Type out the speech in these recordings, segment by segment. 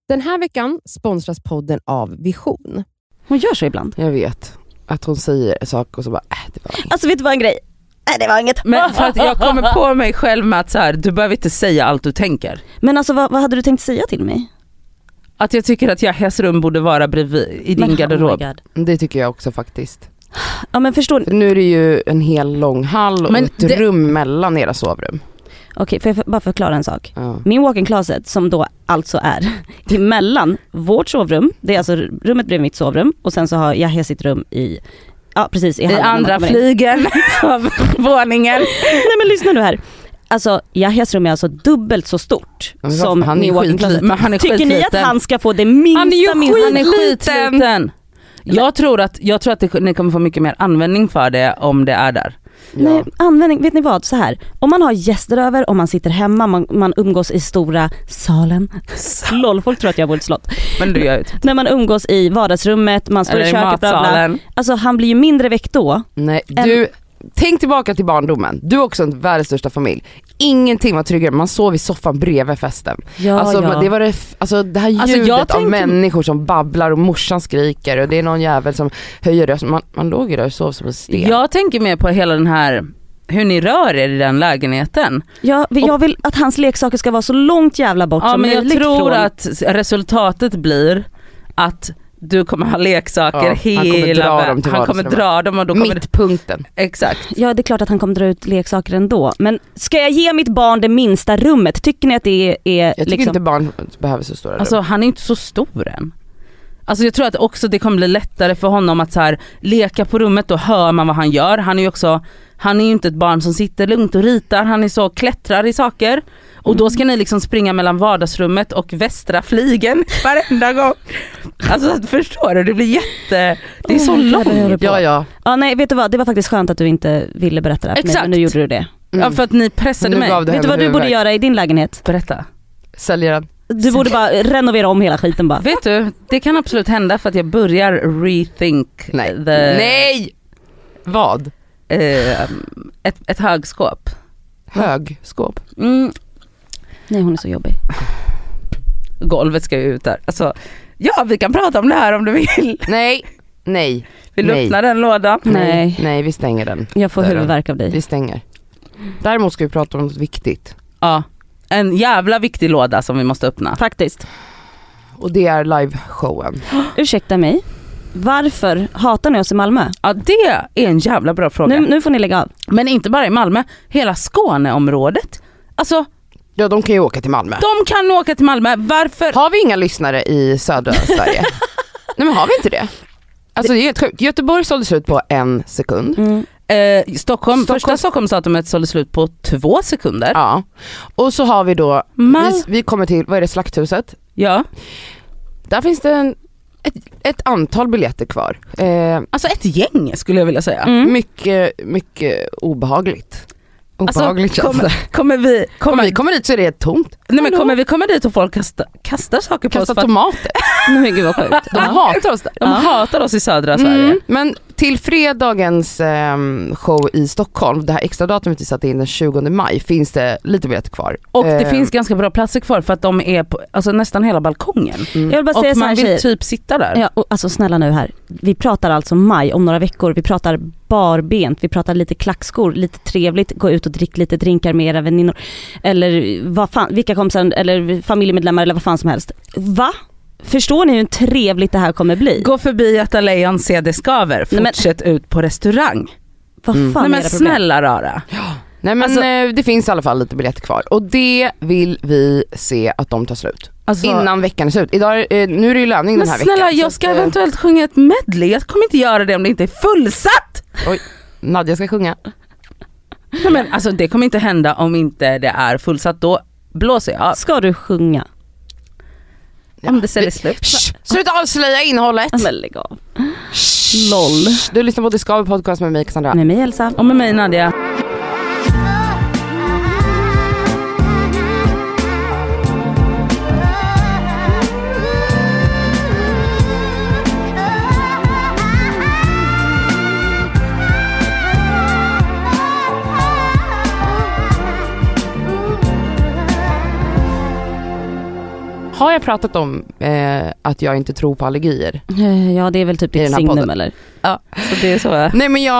Den här veckan sponsras podden av Vision. Hon gör så ibland. Jag vet att hon säger en sak och så bara, det var inget. Alltså vet du vad en grej? Det var inget. Men för att jag kommer på mig själv med att så här, du behöver inte säga allt du tänker. Men alltså vad hade du tänkt säga till mig? Att jag tycker att Yahyas rum borde vara bredvid i din garderob. Det tycker jag också faktiskt. Ja men förstår för nu är det ju en hel lång hall och ett rum mellan era sovrum. Okej, får jag bara förklara en sak? Ja. Min walk-in closet som då alltså är emellan vårt sovrum, det är alltså rummet bredvid mitt sovrum och sen så har Yahya sitt rum i precis i andra flygeln av våningen. Nej men lyssna nu här. Alltså Yahyas rum är alltså dubbelt så stort som min walk-in closet. Tycker ni att han ska få det minsta? Han är skitliten. Jag tror att ni kommer få mycket mer användning för det om det är där. Ja. Nej, användning, vet ni vad? Så här, om man har gäster över, om man sitter hemma, man umgås i stora salen. Lol, folk tror att jag bor i ett slott. Men du gör ju när man umgås i vardagsrummet, man står i köket, bla bla. Alltså han blir ju mindre väck då. Nej, tänk tillbaka till barndomen. Du är också en världens största familj. Ingenting var tryggare. Man sov i soffan bredvid festen. Det var det här ljudet av människor som babblar och morsan skriker och det är någon jävel som höjer röst. Man låg ju där och sov som en sten. Jag tänker mer på hela den här hur ni rör er i den lägenheten. Ja, jag vill att hans leksaker ska vara så långt jävla bort som möjligt. Men jag tror att resultatet blir att du kommer ha leksaker hela vägen. Han kommer dra dem och då kommer mittpunkten. Exakt. Ja, det är klart att han kommer dra ut leksaker ändå. Men ska jag ge mitt barn det minsta rummet? Tycker ni att det är jag tycker inte barn behöver så stora rum. Alltså han är inte så stor än. Alltså jag tror att också det kommer bli lättare för honom att så här, leka på rummet, då hör man vad han gör. Han är ju inte ett barn som sitter lugnt och ritar, han är så klättrar i saker. Och då ska ni liksom springa mellan vardagsrummet och västra flygen varenda gång. Alltså förstår du, det blir det är så långt. Ja. Nej, vet du vad, det var faktiskt skönt att du inte ville berätta det här för mig, men nu gjorde du det. Ja, för att ni pressade mig. Vet du vad du borde göra i din lägenhet? Berätta. Sälja den. Du borde bara renovera om hela skiten bara. Vet du, det kan absolut hända för att jag börjar rethink. Nej! Vad? Ett högskåp. Högskåp? Nej, hon är så jobbig. Golvet ska ju ut där. Alltså, ja, vi kan prata om det här om du vill. Nej. Vill du öppna den lådan? Nej, vi stänger den. Jag får huvudvärk av dig. Vi stänger. Däremot ska vi prata om något viktigt. Ja, en jävla viktig låda som vi måste öppna. Faktiskt. Och det är liveshowen. Ursäkta mig. Varför hatar ni oss i Malmö? Ja, det är en jävla bra fråga. Nu får ni lägga av. Men inte bara i Malmö, hela Skåneområdet. Alltså, ja, de kan ju åka till Malmö. De kan åka till Malmö. Varför? Har vi inga lyssnare i södra Sverige? Nej, men har vi inte det? Alltså det är helt sjukt. Göteborg sålde slut på 1 sekund. Stockholm. Första Stockholmsdatumet sålde slut på 2 sekunder. Ja. Och så har vi då vi kommer till, vad är det, Slakthuset? Ja. Där finns det ett antal biljetter kvar. Alltså ett gäng skulle jag vilja säga. Mycket obehagligt. Obehagligt alltså, kommer vi kommer dit så är det tomt. Nej, men kommer vi komma dit och folk kastar saker på oss? Kastar tomater. Nej, gud vad sjukt. De hatar oss där. De hatar oss i södra Sverige. Men till fredagens show i Stockholm, det här extra datumet vi satte in den 20 maj, finns det lite biljetter kvar. Och det finns ganska bra platser kvar för att de är på nästan hela balkongen. Jag vill bara säga och man vill typ sitta där. Ja, och alltså snälla nu här. Vi pratar alltså maj om några veckor. Vi pratar barbent, vi pratar lite klackskor, lite trevligt, gå ut och drick lite drinkar med era väninnor. Eller vad fan, vilka kompisar eller familjemedlemmar eller vad fan som helst. Va? Förstår ni hur trevligt det här kommer bli? Gå förbi Göta Lejon, se det skaver. Fortsätt ut på restaurang. Vad fan Nej, men snälla rara. Nej, men alltså, det finns i alla fall lite biljetter kvar. Och det vill vi se att de tar slut. Alltså, innan veckan är slut. Idag, nu är det ju löning den här veckan. Men snälla, jag ska eventuellt sjunga ett medley. Jag kommer inte göra det om det inte är fullsatt. Oj, Nadja ska sjunga. Nej, men alltså det kommer inte hända om inte det är fullsatt. Då blåser jag. Ska du sjunga? Om det säljer slut. Sluta avslöja innehållet. Men lägg av. LOL. Du lyssnar på Discover Podcast med mig, Cassandra. Med mig, Elsa. Och med mig, Nadja. Har jag pratat om att jag inte tror på allergier. Ja, det är väl typ ditt signum eller? Ja, så det är så. Nej men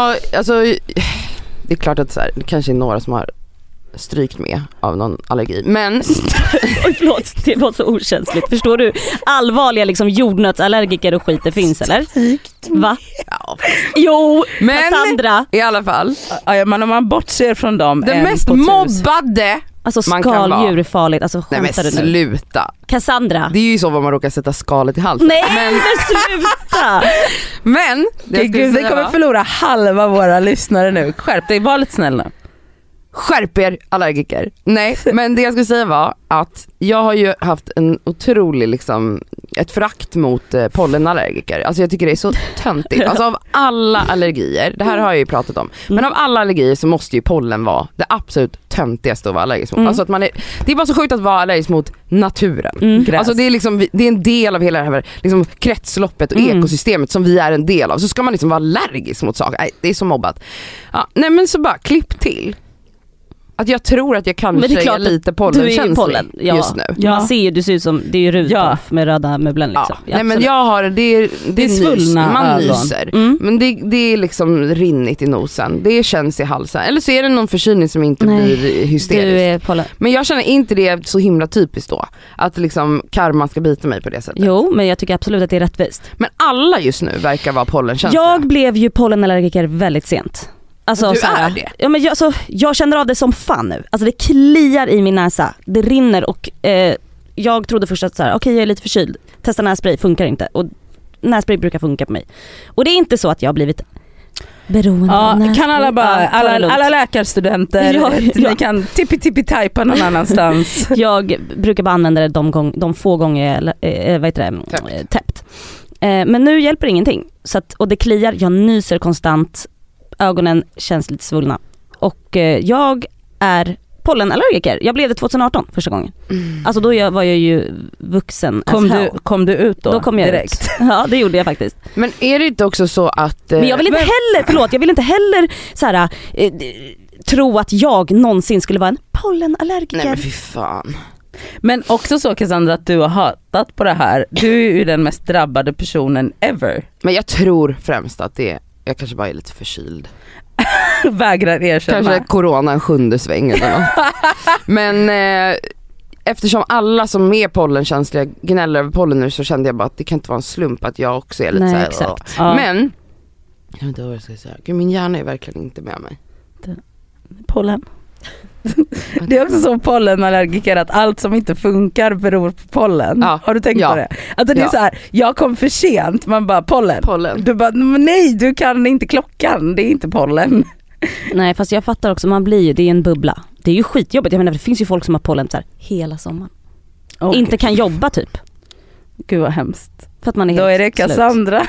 det är klart att så här, det kanske är några som har strykt med av någon allergi. Men förlåt, det var så okänsligt. Förstår du? Allvarliga liksom jordnötsallergiker och skit det finns eller? Va? Ja. Jo, men Cassandra. I alla fall. Ja, men om man bortser från dem. Den mest mobbade. Alltså skaldjur är farligt. Alltså skämtar du nu? Sluta. Cassandra. Det är ju så vad man råkar sätta skalet i halsen. Nej, men sluta. Men vi kommer förlora halva våra lyssnare nu. Skärp dig, var lite snäll nu. Skärp er allergiker. Nej, men det jag skulle säga var att jag har ju haft en otrolig liksom, ett förakt mot pollenallergiker. Alltså jag tycker det är så töntigt. Alltså av alla allergier, det här har jag ju pratat om, men av alla allergier så måste ju pollen vara det absolut töntigaste att vara allergisk mot. Alltså att det är bara så sjukt att vara allergisk mot naturen. Alltså det är liksom, det är en del av hela det här liksom kretsloppet och ekosystemet som vi är en del av. Så ska man liksom vara allergisk mot saker. Nej, det är så mobbat. Ja, nej men så bara klipp till. Att jag tror att jag kanske är lite pollenkänslig just nu. Ja. Man ser, du ser ut som, det är ju Rudolf med röda möblen liksom. Ja. Nej men jag har, det är svullna man nyser. Men det är liksom rinnigt i nosen. Det känns i halsen. Eller så är det någon förkylning som inte blir hysterisk. Men jag känner inte det så himla typiskt då. Att liksom karman ska bita mig på det sättet. Jo, men jag tycker absolut att det är rättvist. Men alla just nu verkar vara pollenkänsliga. Jag blev ju pollenallergiker väldigt sent. Alltså, du är det? Ja, men jag känner av det som fan nu. Alltså det kliar i min näsa. Det rinner och jag trodde först att okej, jag är lite förkyld. Testa nässpray, funkar inte. Och nässpray brukar funka på mig. Och det är inte så att jag har blivit beroende av nässpray. Kan alla läkarstudenter ni kan tippi-tajpa någon annanstans. Jag brukar bara använda det de få gånger täppt. Men nu hjälper ingenting. Så att, och det kliar, jag nyser konstant. Ögonen känns lite svullna. Och jag är pollenallergiker. Jag blev det 2018 första gången. Alltså då var jag ju vuxen. Kom du ut då? Då kom jag direkt. Ut. Ja, det gjorde jag faktiskt. Men är det inte också så att... Men jag vill inte heller såhär, tro att jag någonsin skulle vara en pollenallergiker. Nej men fy fan. Men också så Cassandra att du har hatat på det här. Du är ju den mest drabbade personen ever. Men jag tror främst att jag kanske bara är lite förkyld. Vägrar erkänna. Kanske corona en 7:e sväng eller något. Men eftersom alla som är pollenkänsliga gnäller över pollen nu, så kände jag bara att det kan inte vara en slump att jag också är lite såhär. Exakt. Ja. Men jag vet inte vad jag ska säga. Gud, min hjärna är verkligen inte med mig. Pollen. Det är också så pollenallergiker att allt som inte funkar beror på pollen. Ja. Har du tänkt på det? Alltså det är så här, jag kom för sent, man bara pollen. Du bara nej, du kan inte klockan, det är inte pollen. Nej, fast jag fattar också, man blir ju, det är en bubbla. Det är ju skitjobbigt. Jag menar, det finns ju folk som har pollen så här hela sommaren. Okay. Inte kan jobba typ. Gud vad hemskt. För att man är då är det Cassandra.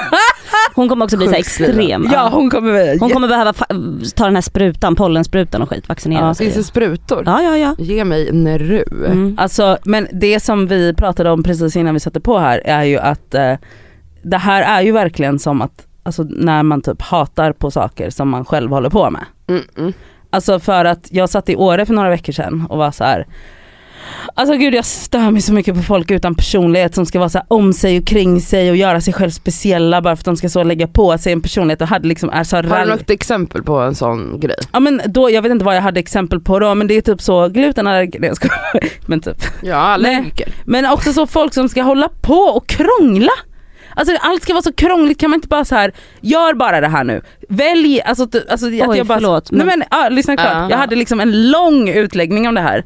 Hon kommer också bli så extrem. Ja, hon kommer behöva ta den här sprutan, pollensprutan och skit, vaccinera sig. Finns det sprutor? Ja. Ge mig en ru. Alltså, men det som vi pratade om precis innan vi satte på här är ju att det här är ju verkligen som att alltså, när man typ hatar på saker som man själv håller på med. Alltså för att jag satt i Åre för några veckor sedan och var så här. Alltså gud, jag stör mig så mycket på folk utan personlighet som ska vara så här om sig och kring sig och göra sig själv speciella bara för att de ska så lägga på sig en personlighet och hade liksom är så har du något exempel på en sån grej? Ja men då, jag vet inte vad jag hade exempel på då, men det är typ så glutenallergiker, men typ. Ja, allergiker. Men också så folk som ska hålla på och krångla. Alltså allt ska vara så krångligt, kan man inte bara så här gör bara det här nu. Välj alltså att jag bara förlåt, lyssna klart. Jag hade liksom en lång utläggning om det här.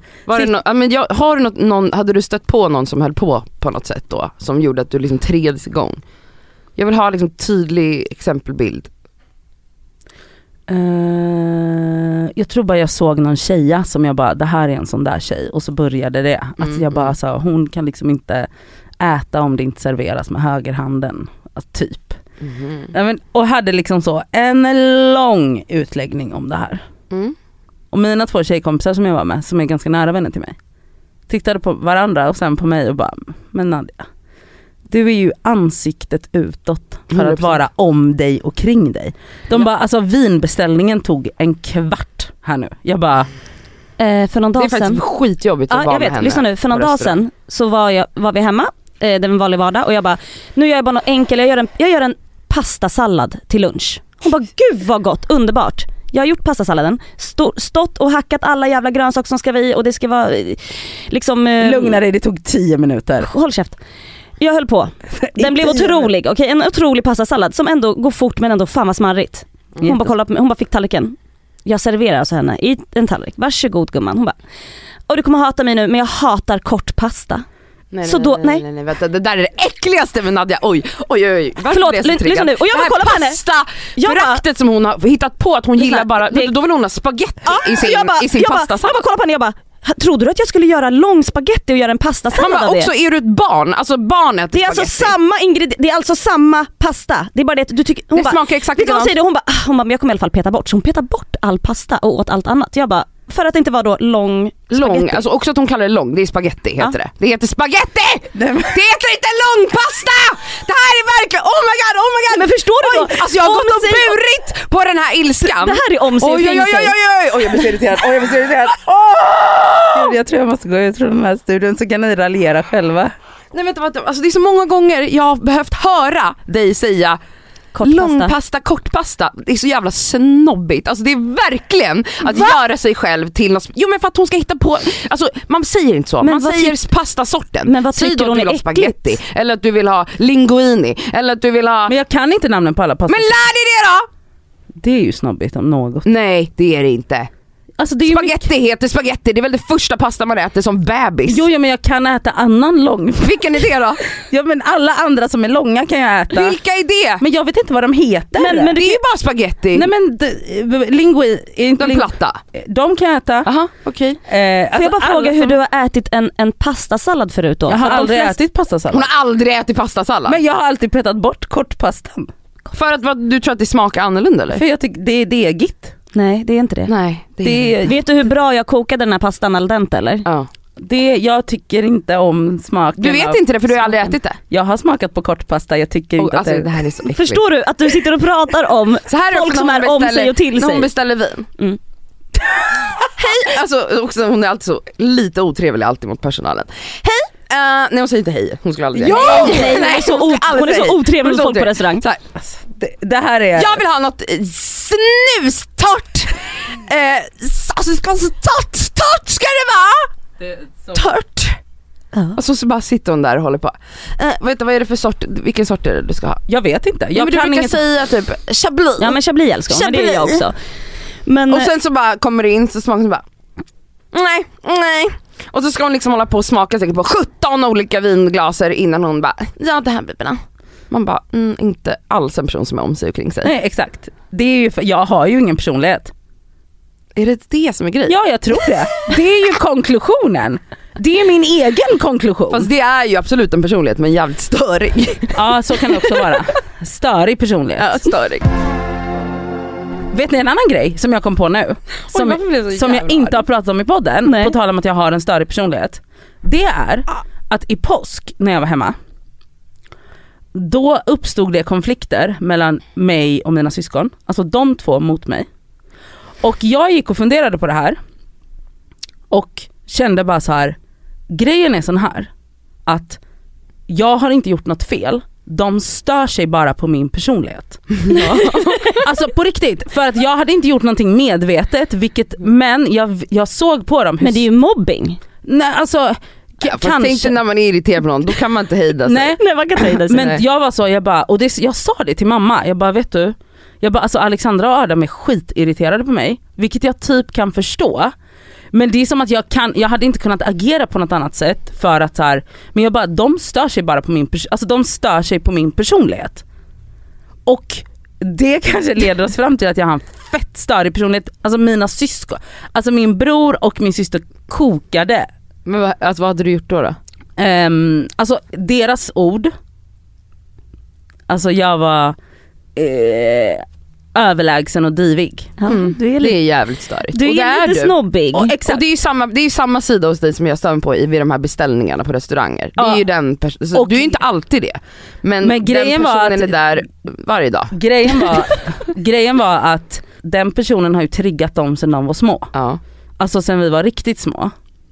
Har du hade du stött på någon som höll på något sätt då som gjorde att du liksom treds igång? Jag vill ha liksom tydlig exempelbild. Jag tror bara jag såg någon tjeja som jag bara, det här är en sån där tjej, och så började det. Att jag bara sa, hon kan liksom inte äta om det inte serveras med högerhanden, alltså, typ. Och hade liksom så en lång utläggning om det här. Och mina 2 tjejkompisar som jag var med, som är ganska nära vänner till mig, tittade på varandra och sen på mig och bara, men Nadia, du är ju ansiktet utåt för att vara om dig och kring dig. De bara, alltså vinbeställningen tog en kvart här nu. Jag bara, För någon dag sedan. Det är faktiskt skitjobbigt att vara med henne. Lyssna nu, för någon dag sedan så var vi hemma, det var en vanlig vardag och jag bara, nu gör jag bara något enkelt, jag gör en pastasallad till lunch. Hon bara, gud vad gott, underbart. Jag har gjort pastasalladen, stått och hackat alla jävla grönsaker som ska vi och det ska vara liksom... Lugna dig, det tog 10 minuter. Håll käft. Jag höll på. Den blev otrolig, okej? En otrolig pastasallad som ändå går fort men ändå fan vad smarrigt. Hon bara fick tallriken. Jag serverar alltså henne i en tallrik. Varsågod gumman. Hon bara, och du kommer hata mig nu men jag hatar kort pasta. Nej, vänta, det där är det äckligaste med Nadja. Oj. Förlåt, lyssna nu. Och jag bara kollar på henne. Föraktet som hon har hittat på att hon gillar bara, då vill hon ha spaghetti i sin pastasallad. Jag bara kollar på henne, jag bara, trodde du att jag skulle göra lång spaghetti och göra en pastasallad av det? Också är du ett barn, alltså barnet det är alltså samma det är alltså samma pasta. Det är bara det att du tycker hon det smakar exakt likadant. Hon bara men jag kommer i alla fall peta bort. Så hon petar bort all pasta och åt allt annat. Jag bara, för att det inte var då lång, alltså också att hon kallar det lång, det är spaghetti heter det. Det heter spaghetti! Det heter inte lång pasta! Det här är verkligen, oh my god. Men förstår du då? Alltså jag har gått och burit på den här ilskan. Det här är om sig. Oj, jag blir så irriterad. Jag tror jag måste gå ut från den här studion så kan ni raljera själva. Nej vänta, alltså det är så många gånger jag har behövt höra dig säga långpasta, kortpasta. Det är så jävla snobbigt. Alltså det är verkligen att göra sig själv till något. Jo men för att hon ska hitta på, alltså man säger inte så. Man säger pastasorten. Men vad tycker hon är äckligt? Spaghetti, eller att du vill ha linguini, eller att du vill ha... Men jag kan inte namnen på alla pasta. Men lär dig det då! Det är ju snobbigt om något. Nej, det är det inte. Alltså det är spaghetti heter spaghetti, det är väl det första pasta man äter som bebis. Jo men jag kan äta annan lång. Vilken är det då? Ja men alla andra som är långa kan jag äta. Vilka är det? Men jag vet inte vad de heter. Men det är ju bara spaghetti. Nej men linguini är inte den platta. De kan jag äta. Aha, okej. Får jag bara fråga hur du har ätit en pastasallad förut då? Jag har aldrig ätit pastasallad. Hon har aldrig ätit pastasallad. Men jag har alltid petat bort kortpastan. För att du tror att det smakar annorlunda eller? För jag tycker det är degigt. Nej, det är inte det. Nej, vet du hur bra jag kokade den här pastan al dente eller? Ja. Jag tycker inte om smaken. Du vet inte det för du har aldrig ätit det. Jag har smakat på kortpasta, jag tycker inte att det här är så äckligt. Förstår du att du sitter och pratar om så här folk som är om sig och till sig? När hon beställer vin. Hej, alltså också, hon är alltid så lite otrevlig alltid mot personalen. Hej! Nej hon säger inte hej, hon skulle aldrig säga hej. Nej, hon är så otrevlig mot folk på restaurang. Så här, det här är... Jag vill ha något snustort. Alltså det ska vara så torrt ska det vara. Tört. Alltså så bara sitter hon där och håller på. Vet du vad är det för sort? Vilken sort är det du ska ha? Jag vet inte. Jag kan inte säga typ chablis. Ja men chablis älskar hon, det är jag också. Men och sen så bara kommer det in så smakar så bara nej. Och så ska hon liksom hålla på och smaka säkert på 17 olika vinglaser innan hon bara, ja det här blir bra. Man bara, inte alls en person som är om sig och kring sig. Nej exakt, det är ju jag har ju ingen personlighet. Är det som är grejen? Ja jag tror det. Det är ju konklusionen. Det är min egen konklusion. Fast det är ju absolut en personlighet men jävligt störig. Ja så kan det också vara. Störig personlighet. Ja, störig. Vet ni en annan grej som jag kom på nu? Som jag inte har pratat om i podden. Nej. På tal om att jag har en störig personlighet. Det är att i påsk när jag var hemma, då uppstod det konflikter mellan mig och mina syskon. Alltså de två mot mig. Och jag gick och funderade på det här. Och kände bara så här. Grejen är sån här. Att jag har inte gjort något fel. De stör sig bara på min personlighet. Ja. Alltså på riktigt. För att jag hade inte gjort någonting medvetet. Men jag såg på dem. Men det är ju mobbing. Nej alltså... Kanske inte när man är irriterad på någon. Då kan man inte hejda sig. Nej man kan inte hejda sig. Men jag var så, jag sa det till mamma. Jag bara, vet du. Alltså Alexandra och Adam är skitirriterade på mig. Vilket jag typ kan förstå. Men det är som att jag hade inte kunnat agera på något annat sätt för att så här, men jag bara, de stör sig bara på de stör sig på min personlighet. Och det kanske leder oss fram till att jag har en fett störig personlighet. Alltså mina syskon, alltså min bror och min syster kokade. Men alltså, vad hade du gjort då? Alltså deras ord. Alltså jag var överlägsen och divig. Det är jävligt störigt. Du är lite snobbig. Och det är ju samma sida hos dig som jag stör på vid de här beställningarna på restauranger. Det är ju den du är ju inte alltid det. Men grejen den personen är där varje dag. Grejen var att den personen har ju triggat dem sedan de var små. Ja. alltså sen vi var riktigt små.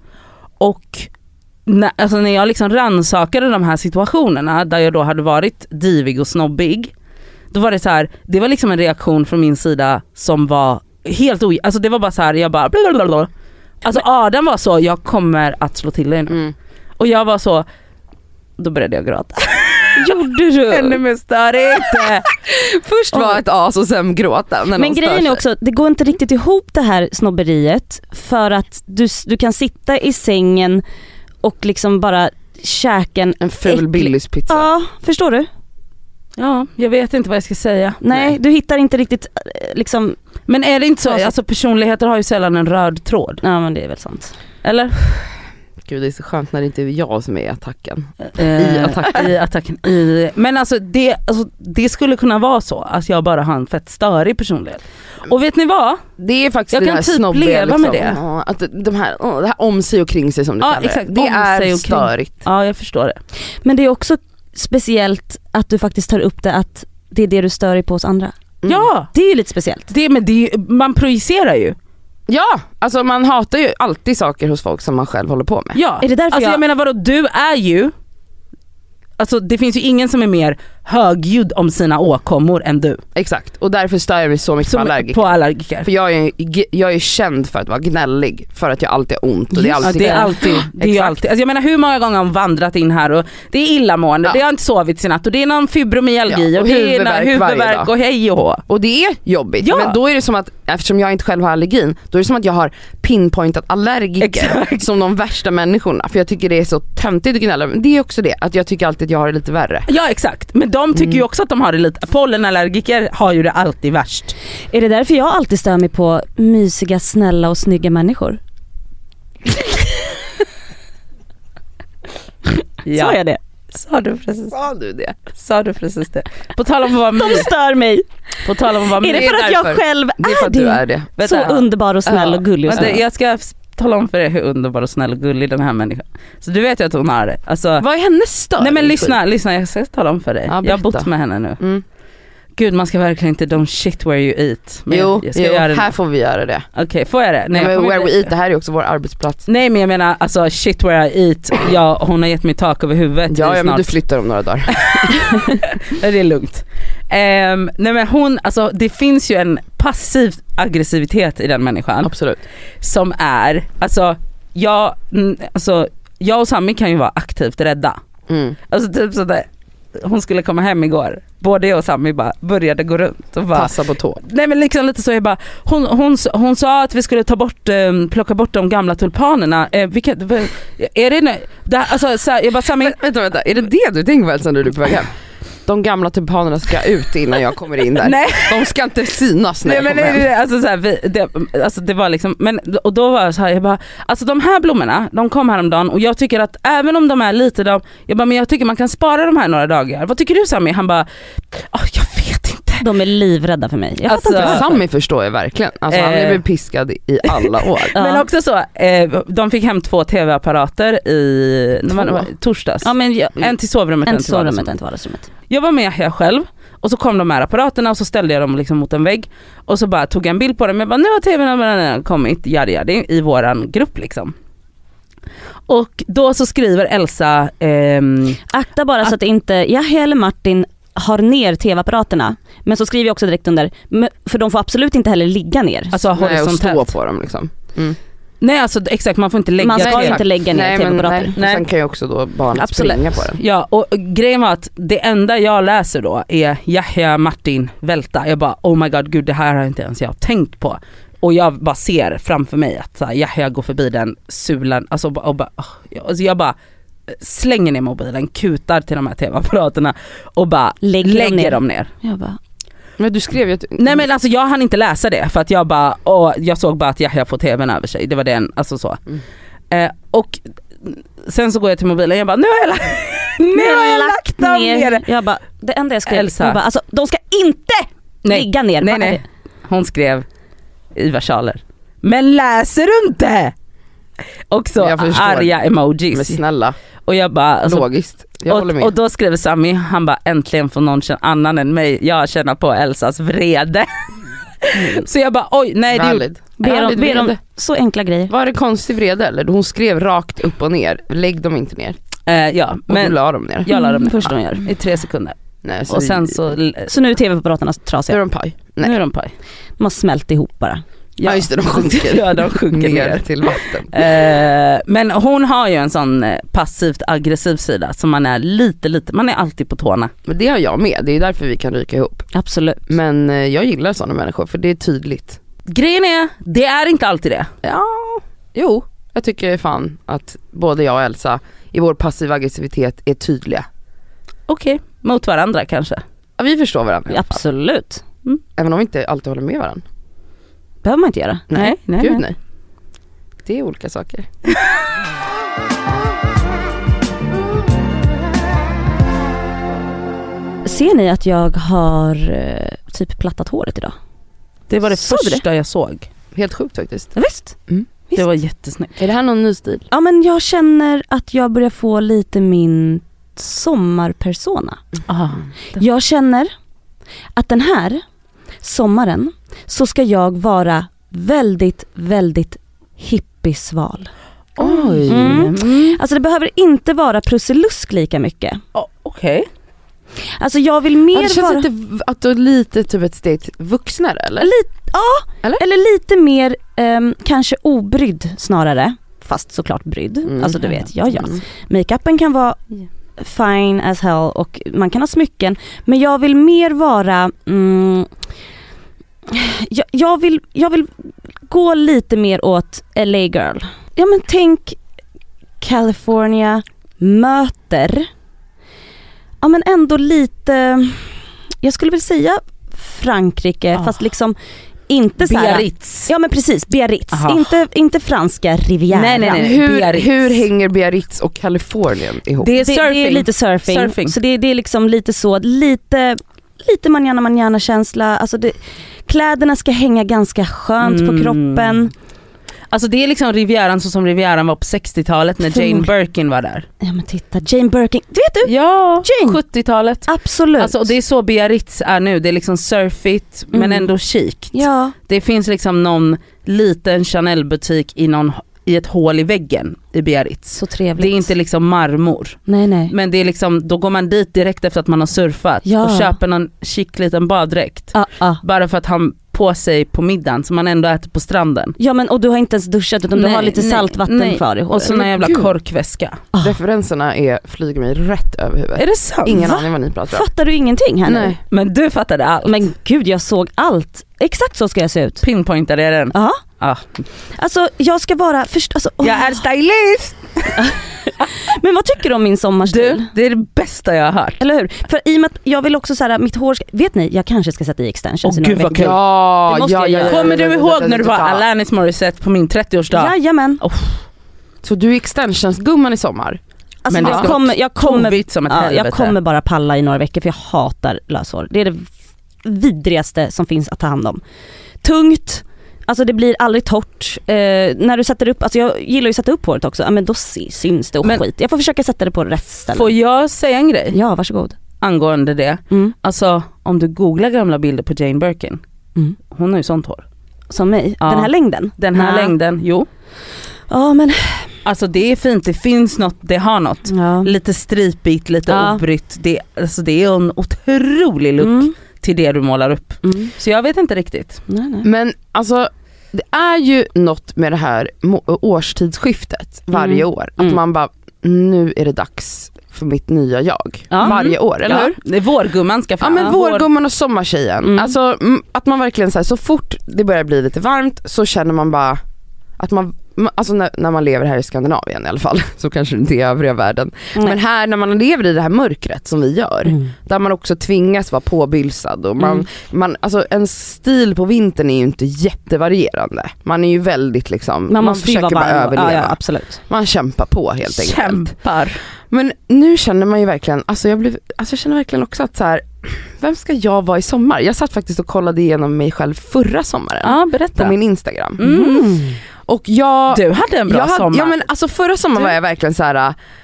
Och när jag liksom rannsakade de här situationerna där jag då hade varit divig och snobbig, då var det så här, det var liksom en reaktion från min sida som var helt alltså det var bara så här, jag bara blablabla. Alltså Adam var så, jag kommer att slå till dig nu. Och jag var så, då började jag gråta. Gjorde du? Ännu mer störigt. Först var ett as och sen gråta. Men grejen är också, det går inte riktigt ihop det här snobberiet, för att du kan sitta i sängen och liksom bara käka en ful Billys pizza. Ja, förstår du? Ja, jag vet inte vad jag ska säga. Nej, du hittar inte riktigt liksom. Men är det inte så, alltså personligheter har ju sällan en röd tråd. Ja, men det är väl sant. Eller? Gud, det är så skönt när det inte är jag som är i attacken. I attacken. Men alltså det skulle kunna vara så att jag bara har en fett störig personlighet. Och vet ni vad? Det är faktiskt jag det kan här typ snobbiga, leva liksom, med det. Att det här om sig och kring sig som du kallar exakt, det. Det är störigt. Ja, jag förstår det. Men det är också speciellt att du faktiskt tar upp det, att det är det du stör dig på hos andra. Ja, det är ju lite speciellt. Man projicerar ju. Ja, alltså man hatar ju alltid saker hos folk som man själv håller på med. Ja, är det därför jag menar vadå, du är ju, alltså det finns ju ingen som är mer högljudd om sina åkommor än du. Exakt, och därför stör jag mig så mycket på allergiker. För jag är känd för att vara gnällig, för att jag alltid har ont. Och det är alltid alltid. Alltså jag menar, hur många gånger har jag vandrat in här och det är illamående, det har inte sovit i natt och det är någon fibromyalgi och det är huvudvärk och hej och hå. Och det är jobbigt, men då är det som att, eftersom jag inte själv har allergin, då är det som att jag har pinpointat allergiker som de värsta människorna. För jag tycker det är så töntigt att gnälla. Men det är också det, att jag tycker alltid att jag har det lite värre. Ja, exakt. Men de tycker ju också att de har det lite. Pollenallergiker har ju det alltid värst. Är det därför jag alltid stör mig på mysiga, snälla och snygga människor? Ja. Sa jag det? Sa du precis? Sa du precis det? På tal om vad de stör mig. På tal om vad är det för att jag själv är det? Du är det. Så underbar och snäll och gullig. Och jag ska tala om för dig hur underbar och snäll och gullig den här människan. Så du vet ju att hon har det. Alltså, vad är hennes stör? Nej men lyssna, jag ska tala om för dig. Jag har bott med henne nu. Gud, man ska verkligen inte don't shit where you eat. Men jo, göra här får vi göra det. Okej, får jag det? Nej, men where we eat, det här är också vår arbetsplats. Nej, men jag menar alltså shit where I eat. Ja, hon har gett mig tak över huvudet. Ja, men du flyttar om några dagar. Det är lugnt. Nej men hon, alltså det finns ju en passiv aggressivitet i den människan. Absolut. Som är, alltså jag och Sami kan ju vara aktivt rädda. Alltså typ sådär. Hon skulle komma hem igår. Både jag och Sami bara började gå runt och bara passa på tå. Nej men liksom lite så, jag bara hon sa att vi skulle plocka bort de gamla tulpanerna. Är det alltså så här, jag bara Sami, vänta, är det du tänker väl sen du är på väg hem? De gamla tulpanerna ska ut innan jag kommer in där. Nej. De ska inte synas när jag kommer hem. Alltså, så här, det var liksom, men, och då var det så här, jag bara, alltså de här blommorna, de kom häromdagen och jag tycker att även om de är lite, men jag tycker man kan spara de här några dagar. Vad tycker du, Sami? Han bara, jag vet inte. De är livrädda för mig. Sami förstår jag verkligen. Alltså, han är väl piskad i alla år. Men också så, de fick hem 2 tv-apparater i torsdags. Ja, men en till sovrummet, en till vardagsrummet. Jag var med här själv och så kom de här apparaterna och så ställde jag dem liksom mot en vägg och så bara tog jag en bild på dem. Jag bara, nu har tvn kommit, det är i våran grupp liksom. Och då så skriver Elsa akta bara så att inte Yahya eller Martin har ner tv-apparaterna. Men så skriver jag också direkt under, för de får absolut inte heller ligga ner. Alltså horisontellt. Och stå på dem liksom. Nej, alltså exakt, man får inte lägga. Man ska inte lägga ner tv-apparater. Nej. Sen kan ju också då barnet springa på den. Ja, och grejen var att det enda jag läser då är Yahya, Martin, välta. Jag bara, oh my god, gud, det här har inte ens jag tänkt på. Och jag bara ser framför mig att så här, Yahya går förbi den sulan. Alltså jag bara slänger ner mobilen, kutar till de här tv-apparaterna och bara lägger dem ner. Jag bara... Men du skrev ju att... Nej men alltså jag hann inte läsa det för att jag såg bara att Yahya får tvn över sig. Det var den, alltså så. Och sen så går jag till mobilen och jag bara, nu har jag lagt dem ner. Jag bara, det enda jag skrev, jag bara, alltså de ska inte ligga ner. Nej. Hon skrev i versaler. Men läser du inte? Och så arga emojis. Men snälla. Och jag bara, alltså, logiskt. Jag håller med. Och då skrev Sami, han bara, äntligen får någon annan än mig. Jag känner på Elsas vrede. Så jag bara oj, nej det ber om så enkla grejer. Var det konstig vrede eller? Hon skrev rakt upp och ner. Lägg dem inte ner. Ja, och men du la dem ner. Jag la dem ner. Först de gör. I 3 sekunder. Nej, och sen så nu är tv-apparaterna trasiga. Nu är de paj. Nej. Nu är de paj. De har smält ihop bara. Ja just det, de sjunker. Ja, de sjunker ner till vatten. Men hon har ju en sån passivt aggressiv sida som man är lite, man är alltid på tårna. Men det har jag med, det är därför vi kan ryka ihop. Absolut. Men jag gillar sådana människor för det är tydligt. Grejen är, det är inte alltid det. Ja, jo. Jag tycker fan att både jag och Elsa i vår passiva aggressivitet är tydliga. Okej, mot varandra kanske. Ja, vi förstår varandra. Absolut. Även om vi inte alltid håller med varandra. Behöver man inte göra. Nej. Det är olika saker. Ser ni att jag har typ plattat håret idag? Det var det första jag såg. Helt sjukt faktiskt. Ja, visst. Det var jättesnyggt. Är det här någon ny stil? Ja, men jag känner att jag börjar få lite min sommarpersona. Jag känner att den här sommaren så ska jag vara väldigt, väldigt hippiesval. Oj. Alltså det behöver inte vara prusselusk lika mycket. Okej. Alltså jag vill mer det känns lite att du är lite typ ett steg vuxnare eller? Eller lite mer kanske obrydd snarare. Fast såklart brydd. Alltså du vet, ja. Makeupen kan vara fine as hell och man kan ha smycken. Men jag vill mer vara jag vill gå lite mer åt LA girl. Ja men tänk California möter. Ja men ändå lite, jag skulle väl säga Frankrike fast liksom inte så här. Biarritz. Ja men precis, Biarritz. Inte franska Riviera. Nej. Hur hänger Biarritz och Kalifornien ihop? Det är lite surfing. Så det är liksom lite så, lite manjana känsla. Alltså kläderna ska hänga ganska skönt på kroppen. Alltså det är liksom Rivieran så som Rivieran var på 60-talet när Jane Birkin var där. Ja men titta, Jane Birkin, vet du? Ja, Jane. 70-talet. Absolut. Alltså, och det är så Biarritz är nu, det är liksom surfigt men ändå chict. Ja. Det finns liksom någon liten Chanel-butik i ett hål i väggen i Biarritz. Så trevligt. Det är inte liksom marmor. Nej. Men det är liksom, då går man dit direkt efter att man har surfat och köper någon chic liten baddräkt. Bara för att han på sig på middagen som man ändå äter på stranden. Ja men och du har inte ens duschat utan du har lite saltvatten kvar i håret. Och så en jävla korkväska. Referenserna flyger mig rätt över huvudet. Är det sant? Ingen aning vad ni pratar om. Fattar du ingenting här nu? Nej. Men du fattade allt. Men gud, jag såg allt. Exakt så ska jag se ut. Pinpointade jag den? Ja. Ah. Alltså jag ska vara jag är stylist. Men vad tycker du om min sommarstil? Det är det bästa jag har hört. Eller hur? För i och med att jag vill också så här, mitt hår ska, vet ni, jag kanske ska sätta i extensions. Gud vad kul. Ja. Kommer du ihåg när du var Alanis Morissette på min 30-årsdag? Jajamän. Så du är extensionsgumman i sommar? Alltså men jag kommer bara palla i några veckor för jag hatar löshår. Det är det vidrigaste som finns att ta hand om. Tungt. Alltså det blir aldrig torrt. När du sätter upp, alltså jag gillar ju att sätta upp håret också. Men då syns det och skit. Jag får försöka sätta det på rätt ställe. Får jag säga en grej? Ja, varsågod. Angående det. Alltså om du googlar gamla bilder på Jane Birkin. Hon har ju sånt hår. Som mig? Ja. Den här längden? Den här längden, jo. Ja men... Alltså det är fint, det finns något, det har något. Ja. Lite stripigt, lite obrytt. Det är en otrolig look till det du målar upp. Så jag vet inte riktigt. Nej. Men alltså det är ju något med det här årstidsskiftet varje år. Att man bara, nu är det dags för mitt nya jag. Varje år, eller hur? Det är vårgumman ska fram. Ja men vårgumman och sommartjejen. Alltså att man verkligen så fort det börjar bli lite varmt så känner man bara att man, alltså när man lever här i Skandinavien i alla fall, så kanske inte i övriga världen. Men här när man lever i det här mörkret som vi gör, där man också tvingas vara påbylsad och man alltså en stil på vintern är ju inte jättevarierande. Man är ju väldigt liksom, man försöker bara överleva. Ja, absolut. Man kämpar på helt enkelt. Kämpar. Men nu känner man ju verkligen, alltså jag känner verkligen också att så här, vem ska jag vara i sommar? Jag satt faktiskt och kollade igenom mig själv förra sommaren. Ja, berätta. På min Instagram. Och du hade en bra sommar. Ja men alltså förra sommaren var jag verkligen så här.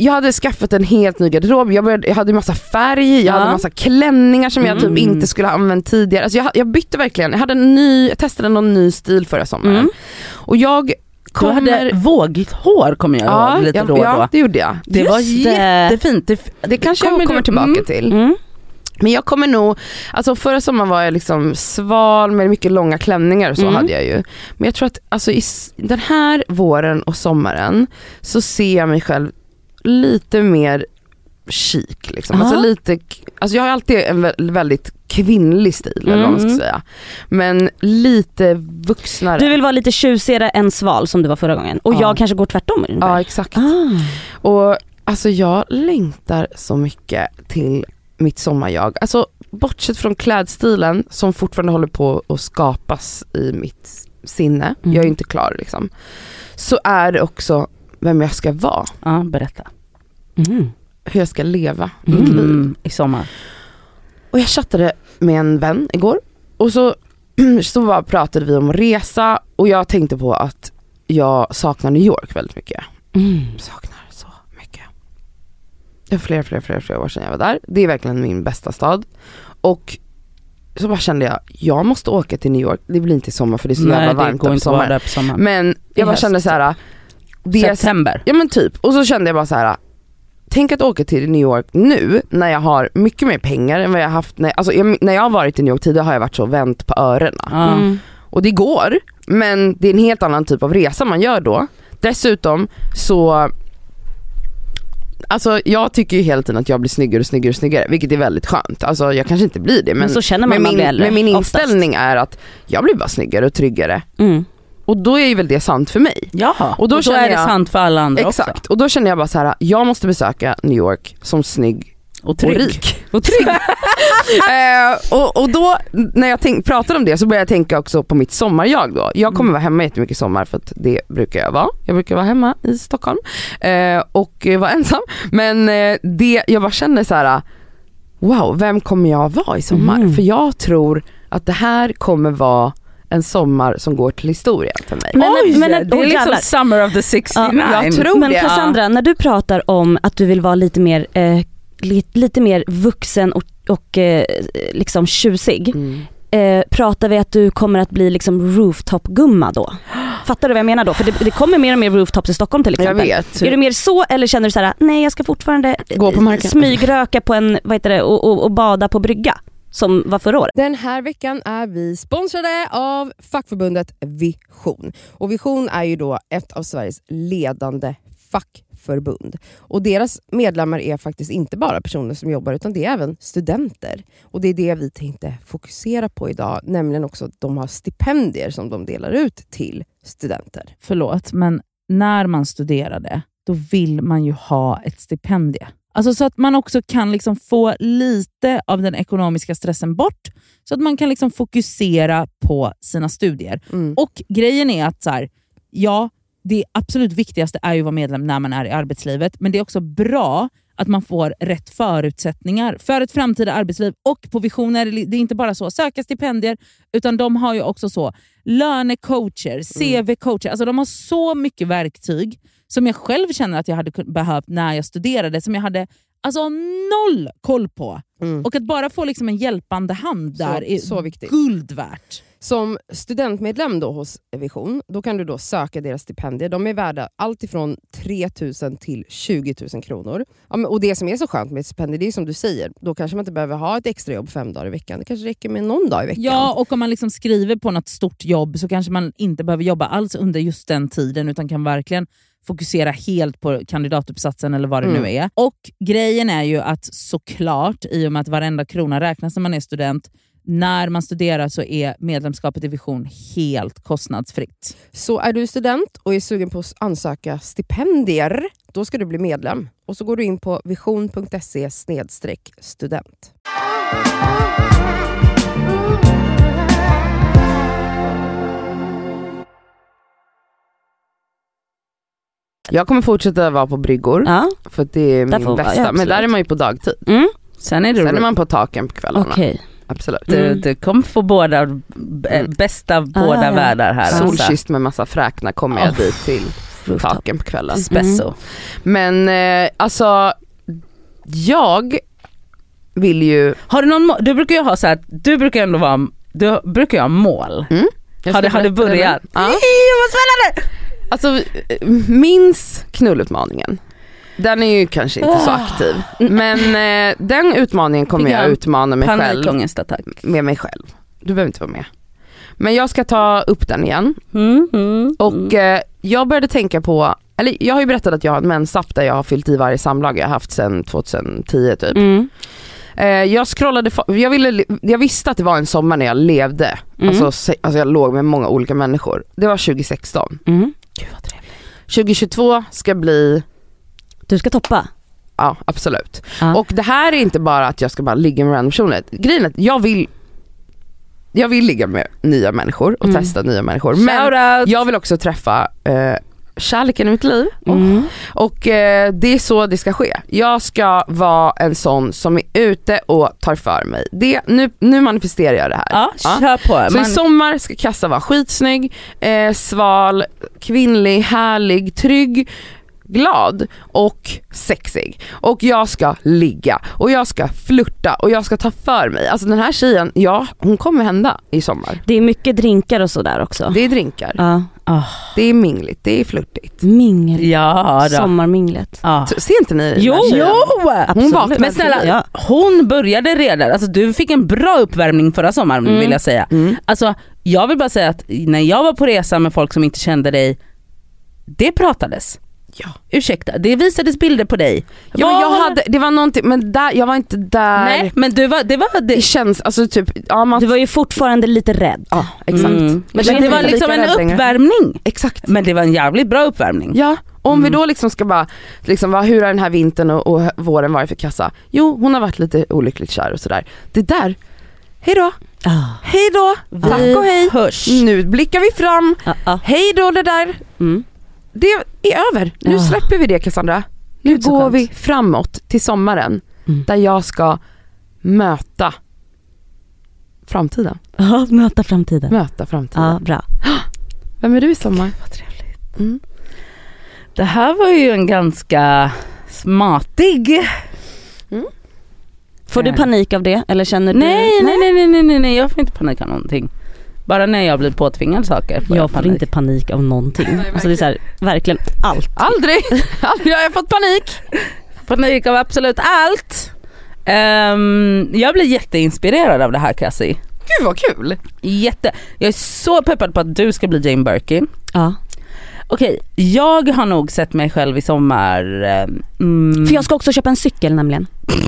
jag hade skaffat en helt ny garderob. Jag hade massa färg, jag hade massa klänningar som jag typ inte skulle ha använt tidigare. Alltså jag bytte verkligen. Jag testade någon ny stil förra sommaren. Och jag Du hade våghår kommer jag ihåg lite då. Ja, det gjorde jag. Det var jättefint. Det kanske jag kommer tillbaka till. Men jag kommer nog, alltså förra sommaren var jag liksom sval med mycket långa klänningar och så hade jag ju. Men jag tror att alltså i den här våren och sommaren så ser jag mig själv lite mer chic liksom. Alltså jag har alltid en väldigt kvinnlig stil eller vad man ska säga. Men lite vuxnare. Du vill vara lite tjusigare än sval som du var förra gången. Och jag kanske går tvärtom. Ja, exakt. Och alltså jag längtar så mycket till mitt sommarjag. Alltså bortsett från klädstilen som fortfarande håller på att skapas i mitt sinne. Jag är inte klar liksom. Så är det också vem jag ska vara. Ja, berätta. Hur jag ska leva mitt liv i sommar. Och jag chattade med en vän igår. Och så bara pratade vi om att resa. Och jag tänkte på att jag saknar New York väldigt mycket. Saknar så mycket. Det var flera år sedan jag var där. Det är verkligen min bästa stad. Och så bara kände jag måste åka till New York. Det blir inte sommar för det är så jävla varmt på sommaren. Men jag bara kände så här. September. Ja men typ. Och så kände jag bara så här. Tänk att åka till New York nu när jag har mycket mer pengar än vad jag haft när jag har varit i New York tidigare har jag varit så vänt på öronen. Och det går, men det är en helt annan typ av resa man gör då. Dessutom så alltså jag tycker ju hela tiden att jag blir snyggare, vilket är väldigt skönt. Alltså jag kanske inte blir det, men så känner man men min inställning är att jag blir bara snyggare och tryggare. Och då är ju väl det sant för mig. Ja, och då är det sant för alla andra exakt. också. Och då känner jag bara så här: jag måste besöka New York som snygg och trygg. Och rik. Och trygg. Och då när jag pratade om det så började jag tänka också på mitt sommarjag då. Jag kommer vara hemma jättemycket sommar för att det brukar jag vara. Jag brukar vara hemma i Stockholm och vara ensam. Men jag bara känner så här: wow, vem kommer jag vara i sommar? För jag tror att det här kommer vara en sommar som går till historien för mig. Men det är liksom Summer of the 69. Jag tror men Cassandra, när du pratar om att du vill vara lite mer vuxen och liksom tjusig, pratar vi att du kommer att bli liksom rooftop-gumma då? Fattar du vad jag menar då? För det kommer mer och mer rooftops i Stockholm till exempel. Jag vet. Är du mer så, eller känner du så här: nej jag ska fortfarande gå på marken, smygröka på en, vad heter det, och bada på brygga som var förra året? Den här veckan är vi sponsrade av fackförbundet Vision. Och Vision är ju då ett av Sveriges ledande fackförbund. Och deras medlemmar är faktiskt inte bara personer som jobbar, utan det är även studenter. Och det är det vi tänkte fokusera på idag, nämligen också att de har stipendier som de delar ut till studenter. Förlåt, men när man studerade, då vill man ju ha ett stipendie. Alltså så att man också kan liksom få lite av den ekonomiska stressen bort, så att man kan liksom fokusera på sina studier. Och grejen är att så här, ja, det absolut viktigaste är ju att vara medlem när man är i arbetslivet, men det är också bra att man får rätt förutsättningar för ett framtida arbetsliv. Och på Vision är det är inte bara så söka stipendier, utan de har ju också så lönecoacher, CV-coacher. Alltså de har så mycket verktyg som jag själv känner att jag hade behövt när jag studerade, som jag hade alltså noll koll på. Och att bara få liksom en hjälpande hand där är så viktigt. Guld värt. Som studentmedlem då hos Vision, då kan du då söka deras stipendier. De är värda allt ifrån 3 000 till 20 000 kronor. Ja, och det som är så skönt med ett stipendier, det är som du säger, då kanske man inte behöver ha ett extra jobb 5 dagar i veckan. Det kanske räcker med någon dag i veckan. Ja, och om man liksom skriver på något stort jobb så kanske man inte behöver jobba alls under just den tiden, utan kan verkligen fokusera helt på kandidatuppsatsen eller vad det nu är. Och grejen är ju att såklart, i och med att varenda krona räknas när man är student, när man studerar så är medlemskapet i Vision helt kostnadsfritt. Så är du student och är sugen på att ansöka stipendier, då ska du bli medlem. Och så går du in på vision.se/student. Jag kommer fortsätta vara på bryggor, för det är min bästa. Men där är man ju på dagtid. Sen är man på taken på kvällarna. Okay. Absolut. Du kommer få bästa båda världar här. Solkysst med massa fräknar kommer jag dit till. taken på kvällen. Espresso. Men alltså jag vill ju... Har du någon du brukar ju ha så här, du brukar ändå vara, du brukar ju ha mål. Har du börjat? Ja. Vad spännande! Alltså minns knullutmaningen. Den är ju kanske inte så aktiv. Men den utmaningen kommer jag utmana mig själv med mig själv. Du behöver inte vara med. Men jag ska ta upp den igen. Och jag började tänka på, eller jag har ju berättat att jag har en mensapp där jag har fyllt i varje samlag jag har haft sedan 2010 typ. Jag scrollade, jag visste att det var en sommar när jag levde. Alltså jag låg med många olika människor. Det var 2016. Gud vad trevligt. 2022 ska bli... Du ska toppa. Ja, absolut. Och det här är inte bara att jag ska bara ligga med random personer. Grejen är att jag vill ligga med nya människor och testa nya människor. Men jag vill också träffa kärleken i mitt liv. Och det är så det ska ske. Jag ska vara en sån som är ute och tar för mig. Nu manifesterar jag det här. Ja, kör på. Så i sommar ska Kassa vara skitsnygg, sval, kvinnlig, härlig, trygg, glad och sexig. Och jag ska ligga och jag ska flirta och jag ska ta för mig. Alltså den här tjejen, hon kommer hända i sommar. Det är mycket drinkar och sådär också. Det är drinkar. Det är mingligt, det är flirtigt. Mingel. Ja, sommarminglet. Ser inte ni? Jo, hon vaknade. Men snälla, hon började redan. Alltså du fick en bra uppvärmning förra sommaren vill jag säga. Alltså jag vill bara säga att när jag var på resa med folk som inte kände dig, det pratades. Ja. Ursäkta, det visades bilder på dig. Ja, men det var någonting, men jag var inte där. Nej, men det känns alltså typ du var ju fortfarande lite rädd. Ja, exakt. Men det var liksom en uppvärmning. Exakt. Men det var en jävligt bra uppvärmning. Ja, om vi då liksom ska bara liksom, hur har den här vintern och våren varit för Kassa? Jo, hon har varit lite olyckligt kär och sådär. Det där. Hej då. Hej då. Tack och hej. Hörs. Nu blickar vi fram. Hej då det där. Det är över. Nu släpper vi det, Cassandra. Nu går vi framåt till sommaren där jag ska möta framtiden. Ja, möta framtiden. Ja, bra. Vem är du i sommar? Vad trevligt. Det här var ju en ganska smatig. Får du panik av det? Eller känner du? Nej, jag får inte panik av någonting. Bara när jag blir påtvingad saker. Jag får inte panik av någonting. Alltså det är så här, verkligen allt. Aldrig har jag fått panik. Panik av absolut allt. Jag blir jätteinspirerad av det här, Cassie. Gud vad kul. Jag är så peppad på att du ska bli Jane Birkin. Ja. Okej, jag har nog sett mig själv i sommar. För jag ska också köpa en cykel nämligen.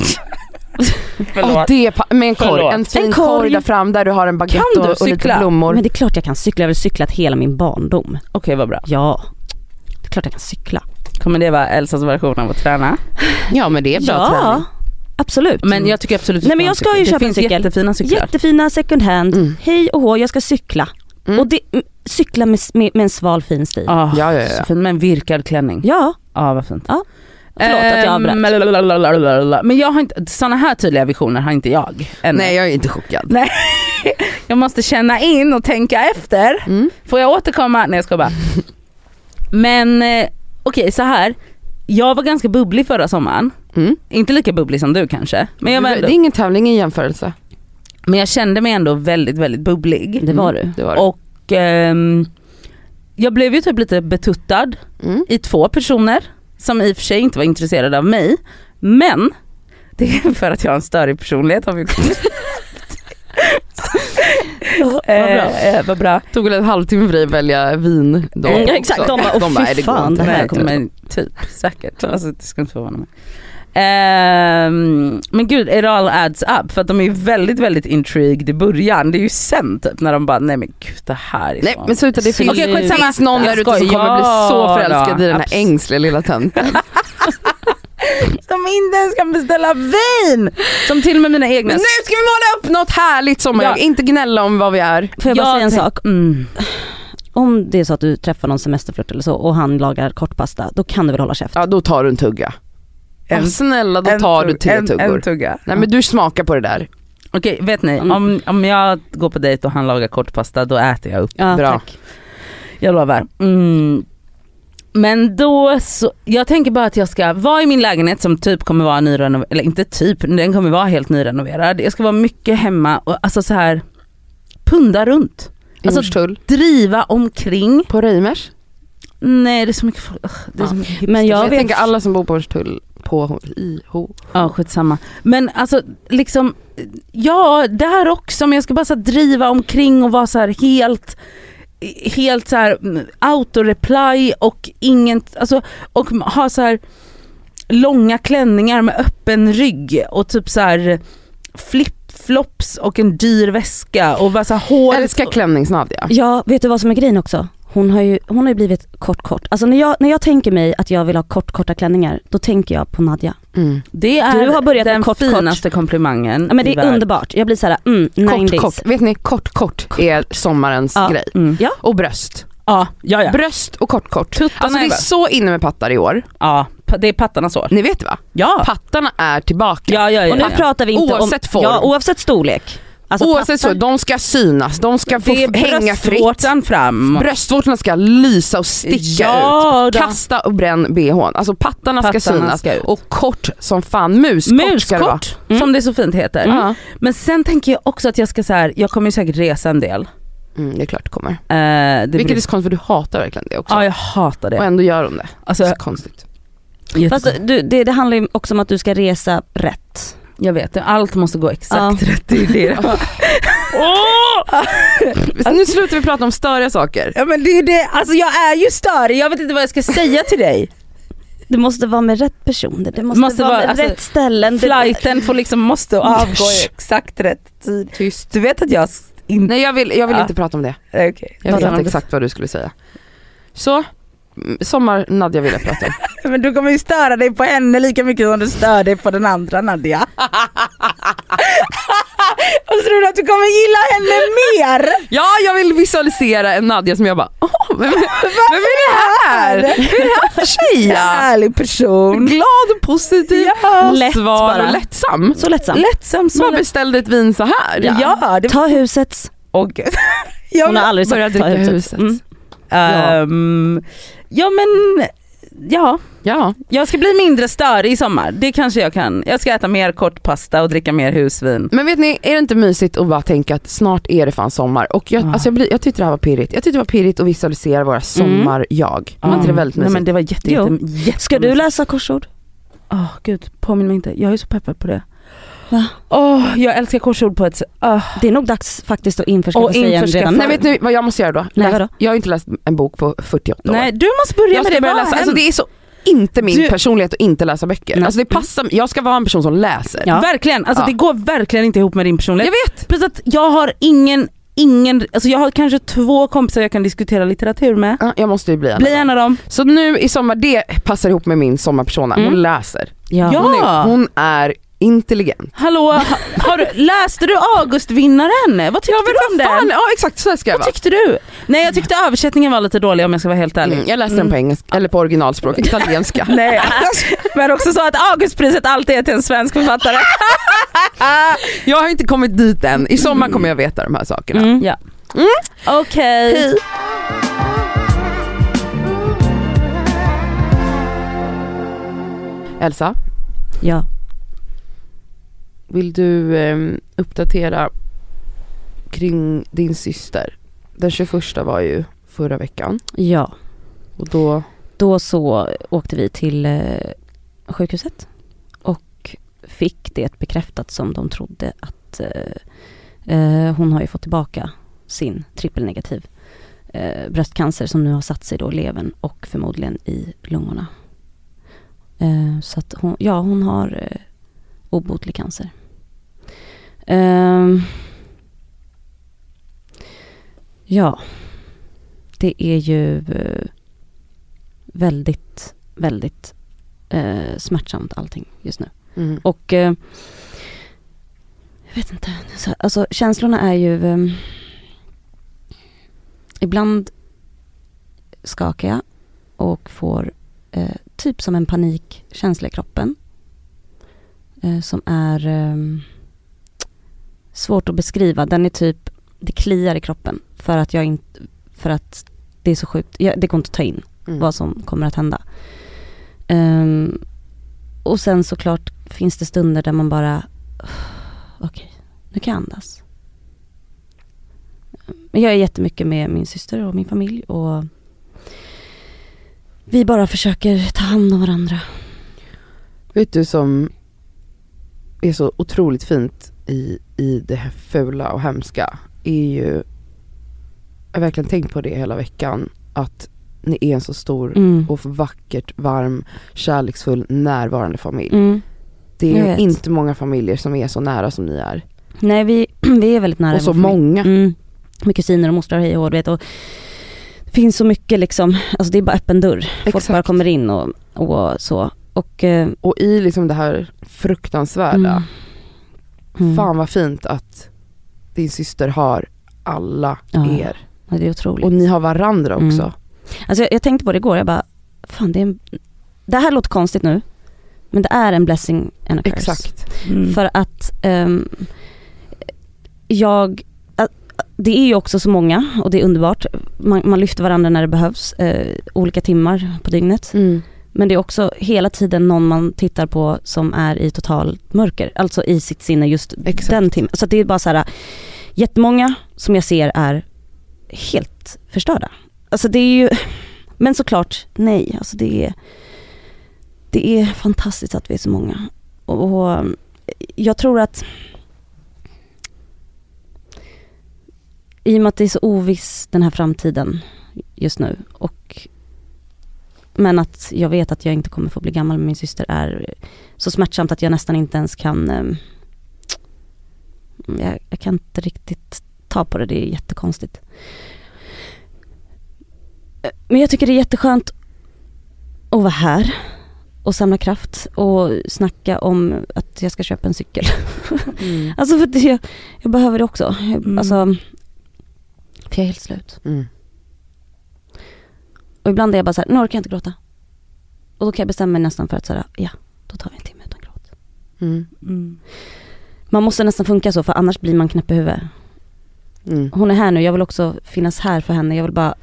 Det med en korg, en fin korg där fram där du har en baguette och lite blommor. Men det är klart jag kan cykla, jag har väl cyklat hela min barndom. Okej, vad bra. Ja, det är klart jag kan cykla. Kommer det vara Elsas version av att träna? Ja, men det är bra träning. Absolut. Men jag tycker absolut. Nej, men jag ska ju köpa en cykel. Jättefina cyklar. Jättefina second hand. Hej och hå, jag ska cykla. Och det, cykla med en sval fin stil. Ja. Så fin, med en virkad klänning. Ja. Ja, vad fint. Ja. Förlåt att jag avbröt. Men jag har inte, såna här tydliga visioner har inte jag ännu. Nej, jag är inte chockad. Nej. Jag måste känna in och tänka efter. Får jag återkomma? Nej, jag ska bara. Men okej, så här. Jag var ganska bubblig förra sommaren. Inte lika bubblig som du kanske. Men jag var ändå, det är ingen tävling, ingen jämförelse. Men jag kände mig ändå väldigt, väldigt bubblig. Det var du. Det var det. Och jag blev ju typ lite betuttad i 2 personer som i och för sig inte var intresserade av mig. Men det är för att jag har en större personlighet. Vad bra. Tog väl en halvtimme för dig att välja vin då. Exakt, de bara, fan, det här kommer typ säkert. Alltså, det ska inte förvåna mig. Men gud, it all adds up. För att de är ju väldigt, väldigt intrigued i början. Det är ju sen typ när de bara, nej men gud, det här är så. Nej, men sluta, det finns någon där ute som kommer bli så förälskad i den här ängsliga lilla tönten. Som inte ens kan beställa vin. Som till och med mina egna. Nu ska vi måla upp något härligt som inte gnälla om vad vi är. Får jag bara säga en sak? Om det är så att du träffar någon semesterflört eller så och han lagar kortpasta, då kan du väl hålla käft. Ja, då tar du en tugga. Snälla, då tar du 3 tuggor. En tugga. Nej, men du smakar på det där. Okej, vet ni, om jag går på dejt och han lagar kortpasta, då äter jag upp. Ja, bra. Tack. Jag lovar. Men då så, jag tänker bara att jag ska vara i min lägenhet som typ kommer vara nyrenoverad, eller inte typ, den kommer vara helt nyrenoverad. Jag ska vara mycket hemma och alltså så här punda runt. Alltså driva omkring. På Reimers? Nej, det är så mycket folk. Det är så mycket. Men jag tänker alla som bor på Hornstull på IH. Ja, skitsamma. Men alltså liksom, ja, där också, men jag ska bara så här driva omkring och vara så här helt så här autoreply och alltså, och ha så här långa klänningar med öppen rygg och typ så här flip-flops och en dyr väska och bara så här hår. Älskar klänningsnadja. Ja, vet du vad som är grejen också? Hon har ju blivit kort. Alltså när jag tänker mig att jag vill ha korta klänningar, då tänker jag på Nadja. Det är du har börjat den kort, finaste komplimangen. Ja, men det är underbart. Jag blir så här, 90s. Kort. Vet ni, kort är sommarens grej. Ja. Och bröst. Ja. Bröst och kort. Alltså det är så inne med pattar i år. Ja, det är pattarnas år. Ni vet va? Ja. Pattarna är tillbaka. Ja. Och nu pratar vi inte oavsett form. Ja, oavsett storlek. Alltså oavsett så, de ska synas, de ska få hänga fritt. Fram. Bröstvårtorna ska lysa och sticka ut. Kasta och bränn bhn. Alltså pattarna ska synas. Och kort som fan, muskort ska det vara. Som det så fint heter. Men sen tänker jag också att jag ska så här, jag kommer ju säkert resa en del. Det är klart det kommer. Vilket är så konstigt, för du hatar verkligen det också. Ja, jag hatar det. Och ändå gör de det. Alltså, så konstigt. Fast det handlar ju också om att du ska resa rätt. Jag vet, allt måste gå exakt rätt i det. Nu slutar vi prata om störiga saker. Ja, men det är det, alltså jag är ju störig, jag vet inte vad jag ska säga till dig. Det måste vara med rätt personer, det måste vara med rätt ställen. Flighten får liksom måste avgå i exakt rätt tid. Tyst. Du vet att jag Nej, jag vill inte prata om det. Okay. Jag vet exakt vad du skulle säga. Så sommar Nadja vill jag prata om. Men du kommer ju störa dig på henne lika mycket som du stör dig på den andra Nadja. Och så tror du att du kommer gilla henne mer? Ja, jag vill visualisera en Nadja som jag bara, vem är det här? Vem är det här för tjej? Härlig person. Glad och positiv, sval och lättsam. Så lättsam. Bara beställde ett vin så här. Ja, ta husets. Och hon har aldrig börjat dricka huset. Jag ska bli mindre störig i sommar. Det kanske jag kan. Jag ska äta mer kortpasta och dricka mer husvin. Men vet ni, är det inte mysigt att bara tänka att snart är det fan sommar? Och jag tyckte det här var pirrigt. Jag tyckte det var pirrigt att visualisera våra sommarjag. Var inte det väldigt mysigt? Nej, men det var jätte. Ska du läsa korsord? Gud, påminn mig inte. Jag är så peppad på det. Jag älskar korsord på ett... Det är nog dags faktiskt att införskaffa sig en redan. Nej, vet ni vad jag måste göra då? Jag har inte läst en bok på 48 år. Nej, du måste börja med det. Läsa. Alltså, det är så inte min personlighet att inte läsa böcker. Alltså, det passar, jag ska vara en person som läser. Ja. Verkligen, alltså det går verkligen inte ihop med din personlighet. Jag vet. Plus att jag har ingen, alltså jag har kanske 2 kompisar jag kan diskutera litteratur med. Ja, jag måste ju bli en av dem. Så nu i sommar, det passar ihop med min sommarpersona. Hon läser. Ja. Hon är intelligent. Hallå, läste du Augustvinnaren? Vad tyckte du om den? Ja, exakt, så ska jag vara. Vad tyckte du? Nej, jag tyckte översättningen var lite dålig om jag ska vara helt ärlig. Jag läste den på engelska, eller på originalspråk, italienska. Nej, men också så att Augustpriset alltid är till en svensk författare. Jag har inte kommit dit än. I sommar kommer jag veta de här sakerna. Ja. Okej. Elsa? Ja. Vill du uppdatera kring din syster? Den 21 var ju förra veckan. Ja. Och då så åkte vi till sjukhuset och fick det bekräftat som de trodde att hon har ju fått tillbaka sin trippelnegativ bröstcancer som nu har satt sig då i levern och förmodligen i lungorna. Så att hon har obotlig cancer. Det är ju väldigt, väldigt smärtsamt allting just nu. Och jag vet inte, alltså känslorna är ju ibland skakar jag och får typ som en panikkänsla i kroppen som är svårt att beskriva. Den är typ, det kliar i kroppen för att det är så sjukt. Det går inte att ta in. vad som kommer att hända. Och sen såklart finns det stunder där man bara okej, nu kan jag andas. Men jag är jättemycket med min syster och min familj och vi bara försöker ta hand om varandra. Vet du som är så otroligt fint i det här fula och hemska är ju, jag har verkligen tänkt på det hela veckan, att ni är en så stor och vackert, varm, kärleksfull, närvarande familj. Det är inte många familjer som är så nära som ni är. Nej, vi är väldigt nära. Och så många. Med kusiner och mostrar, hej och vet, och det finns så mycket liksom, alltså det är bara öppen dörr. Exakt. Folk bara kommer in och så. Och i liksom det här fruktansvärda, fan vad fint att din syster har alla er. Ja, det är otroligt. Och ni har varandra också. Alltså jag tänkte på det igår, jag bara, fan det här låter konstigt nu, men det är en blessing and a curse. Exakt. För att det är ju också så många och det är underbart. Man lyfter varandra när det behövs, olika timmar på dygnet. Men det är också hela tiden någon man tittar på som är i total mörker, alltså i sitt sinne just den timmen. Så det är bara så här, jättemånga som jag ser är helt förstörda. Alltså det är ju, men såklart nej, alltså det är fantastiskt att vi är så många. Och jag tror att i och med att det är så oviss den här framtiden just nu, men att jag vet att jag inte kommer få bli gammal med min syster är så smärtsamt att jag nästan inte ens kan jag kan inte riktigt ta på det, det är jättekonstigt. Men jag tycker det är jätteskönt att vara här och samla kraft och snacka om att jag ska köpa en cykel. Alltså för det, jag behöver det också. Alltså, för jag är helt slut. Och ibland är jag bara så här, nu orkar jag inte gråta. Och då kan jag bestämma mig nästan för att säga, ja, då tar vi en timme utan gråt. Man måste nästan funka så, för annars blir man knäpp i huvudet. Hon är här nu, jag vill också finnas här för henne. Jag vill bara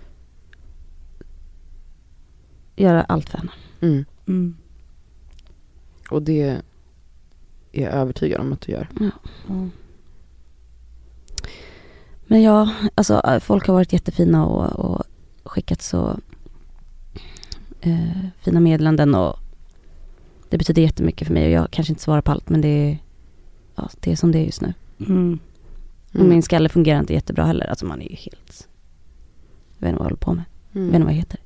göra allt för henne. Och det är jag övertygad om att du gör. Men ja, alltså folk har varit jättefina och skickat så fina meddelanden och det betyder jättemycket för mig och jag kanske inte svarar på allt, men det är som det är just nu. Och min skalle fungerar inte jättebra heller, alltså man är ju helt, jag vet inte vad jag håller på med, jag vet inte vad jag heter.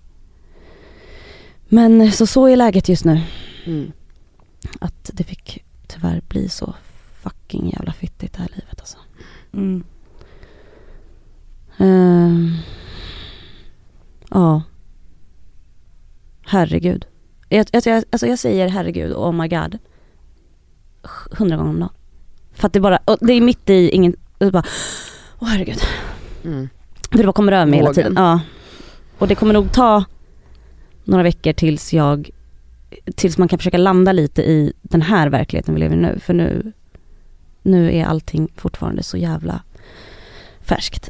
Men så är läget just nu. Att det fick tyvärr bli så fucking jävla fittigt det här livet alltså. Ja. Herregud. Jag säger herregud och oh my god 100 gånger om dagen. För att det bara, det är mitt i ingen, det bara, åh herregud. För det bara kommer över mig hela tiden. Ja. Och det kommer nog ta några veckor tills man kan försöka landa lite i den här verkligheten vi lever i nu. För nu är allting fortfarande så jävla färskt.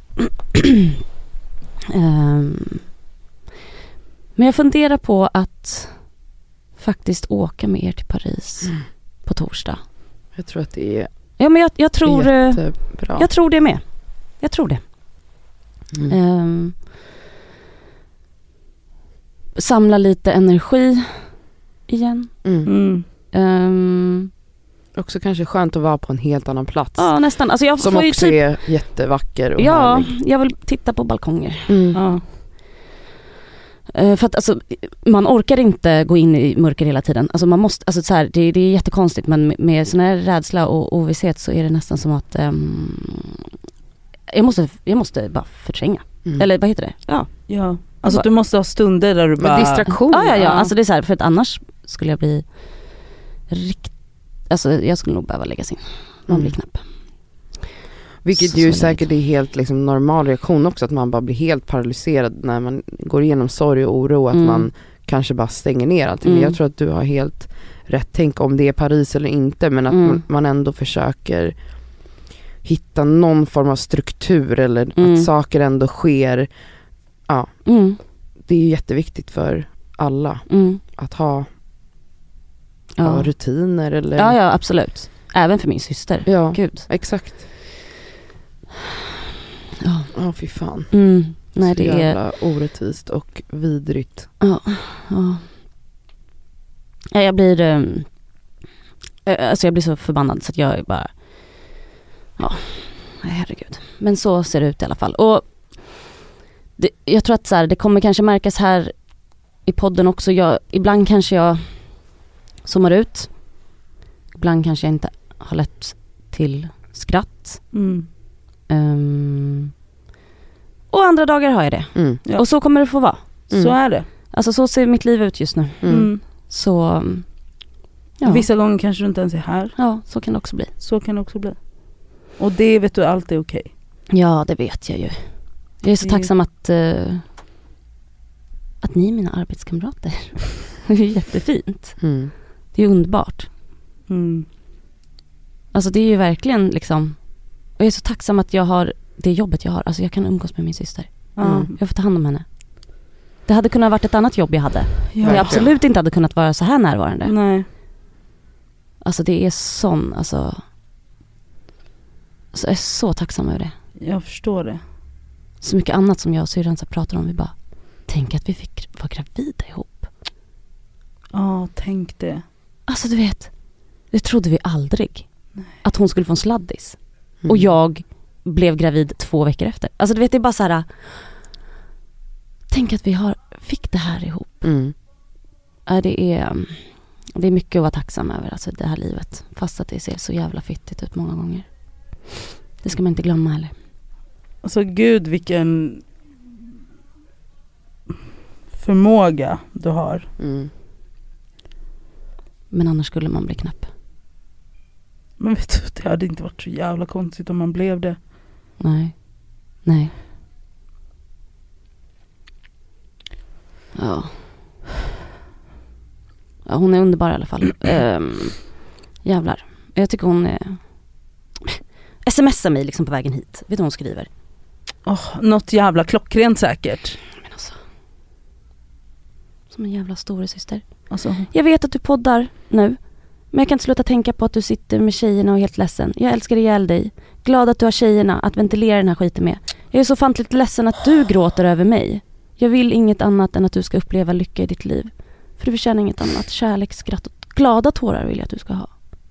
Men jag funderar på att faktiskt åka med er till Paris på torsdag. Jag tror att det är jag tror jättebra. Jag tror det med. Jag tror det. Samla lite energi igen. Också kanske skönt att vara på en helt annan plats. Ja, nästan. Alltså jag som får också är jättevacker och härlig. Jag vill titta på balkonger. Ja. För att alltså, man orkar inte gå in i mörker hela tiden. Alltså man måste, alltså så här, det är jättekonstigt, men med sån här rädsla och ovisshet så är det nästan som att jag måste bara förtränga. Eller vad heter det? Ja. Alltså du måste ha stunder där du bara... distraktion. Ja. Alltså det är så här, för att annars skulle jag bli alltså jag skulle nog behöva läggas in. Man blir knapp. Vilket ju säkert är helt liksom normal reaktion också, att man bara blir helt paralyserad när man går igenom sorg och oro, att man kanske bara stänger ner allting. Men jag tror att du har helt rätt tänk om det är Paris eller inte, men att man ändå försöker hitta någon form av struktur eller att saker ändå sker det är ju jätteviktigt för alla att ha rutiner eller... Ja, absolut. Även för min syster. Ja, Gud. Exakt. Ja, fy fan. Nej, det är jävla orättvist och vidrigt. Ja, jag blir jag blir så förbannad så att jag är bara herregud. Men så ser det ut i alla fall. Och jag tror att så här, det kommer kanske märkas här i podden också. Ibland kanske jag zoomar ut. Ibland kanske jag inte har lätt till skratt. Och andra dagar har jag det. Ja. Och så kommer det få vara. Så är det. Alltså så ser mitt liv ut just nu. Så vissa gånger kanske du inte ens är här. Ja, så kan det också bli. Så kan det också bli. Och det vet du alltid är okej. Ja, det vet jag ju. Jag är så tacksam att ni är mina arbetskamrater. Det är jättefint. Det är underbart. Alltså det är ju verkligen liksom... Och jag är så tacksam att jag har det jobbet jag har. Alltså jag kan umgås med min syster. Jag får ta hand om henne. Det hade kunnat varit ett annat jobb jag hade. Ja. Jag absolut inte hade kunnat vara så här närvarande. Nej. Alltså det är sån, alltså jag är så tacksam över det. Jag förstår det. Så mycket annat som jag och syrran så pratar om. Vi bara, tänk att vi fick vara gravida ihop. Ja, tänk det. Alltså du vet, det trodde vi aldrig. Nej. Att hon skulle få en sladdis. Och jag blev gravid 2 veckor efter. Alltså du vet, det är bara så här. Tänk att vi fick det här ihop. Det är mycket att vara tacksam över, alltså det här livet. Fast att det ser så jävla fittigt ut många gånger. Det ska man inte glömma heller. Alltså gud, vilken förmåga du har. Men annars skulle man bli knäpp. Men vet du, det hade inte varit så jävla konstigt om man blev det. Nej. Ja, hon är underbar i alla fall. Jävlar. Jag tycker hon är... smsar mig liksom på vägen hit. Vet du vad hon skriver? Något jävla klockrent säkert. Men alltså, som en jävla storasyster. Alltså. Jag vet att du poddar nu. Men jag kan inte sluta tänka på att du sitter med tjejerna och är helt ledsen. Jag älskar ihjäl dig. Glad att du har tjejerna att ventilera den här skiten med. Jag är så fantligt ledsen att du gråter över mig. Jag vill inget annat än att du ska uppleva lycka i ditt liv. För du förtjänar inget annat. Kärlek, skratt och glada tårar vill jag att du ska ha.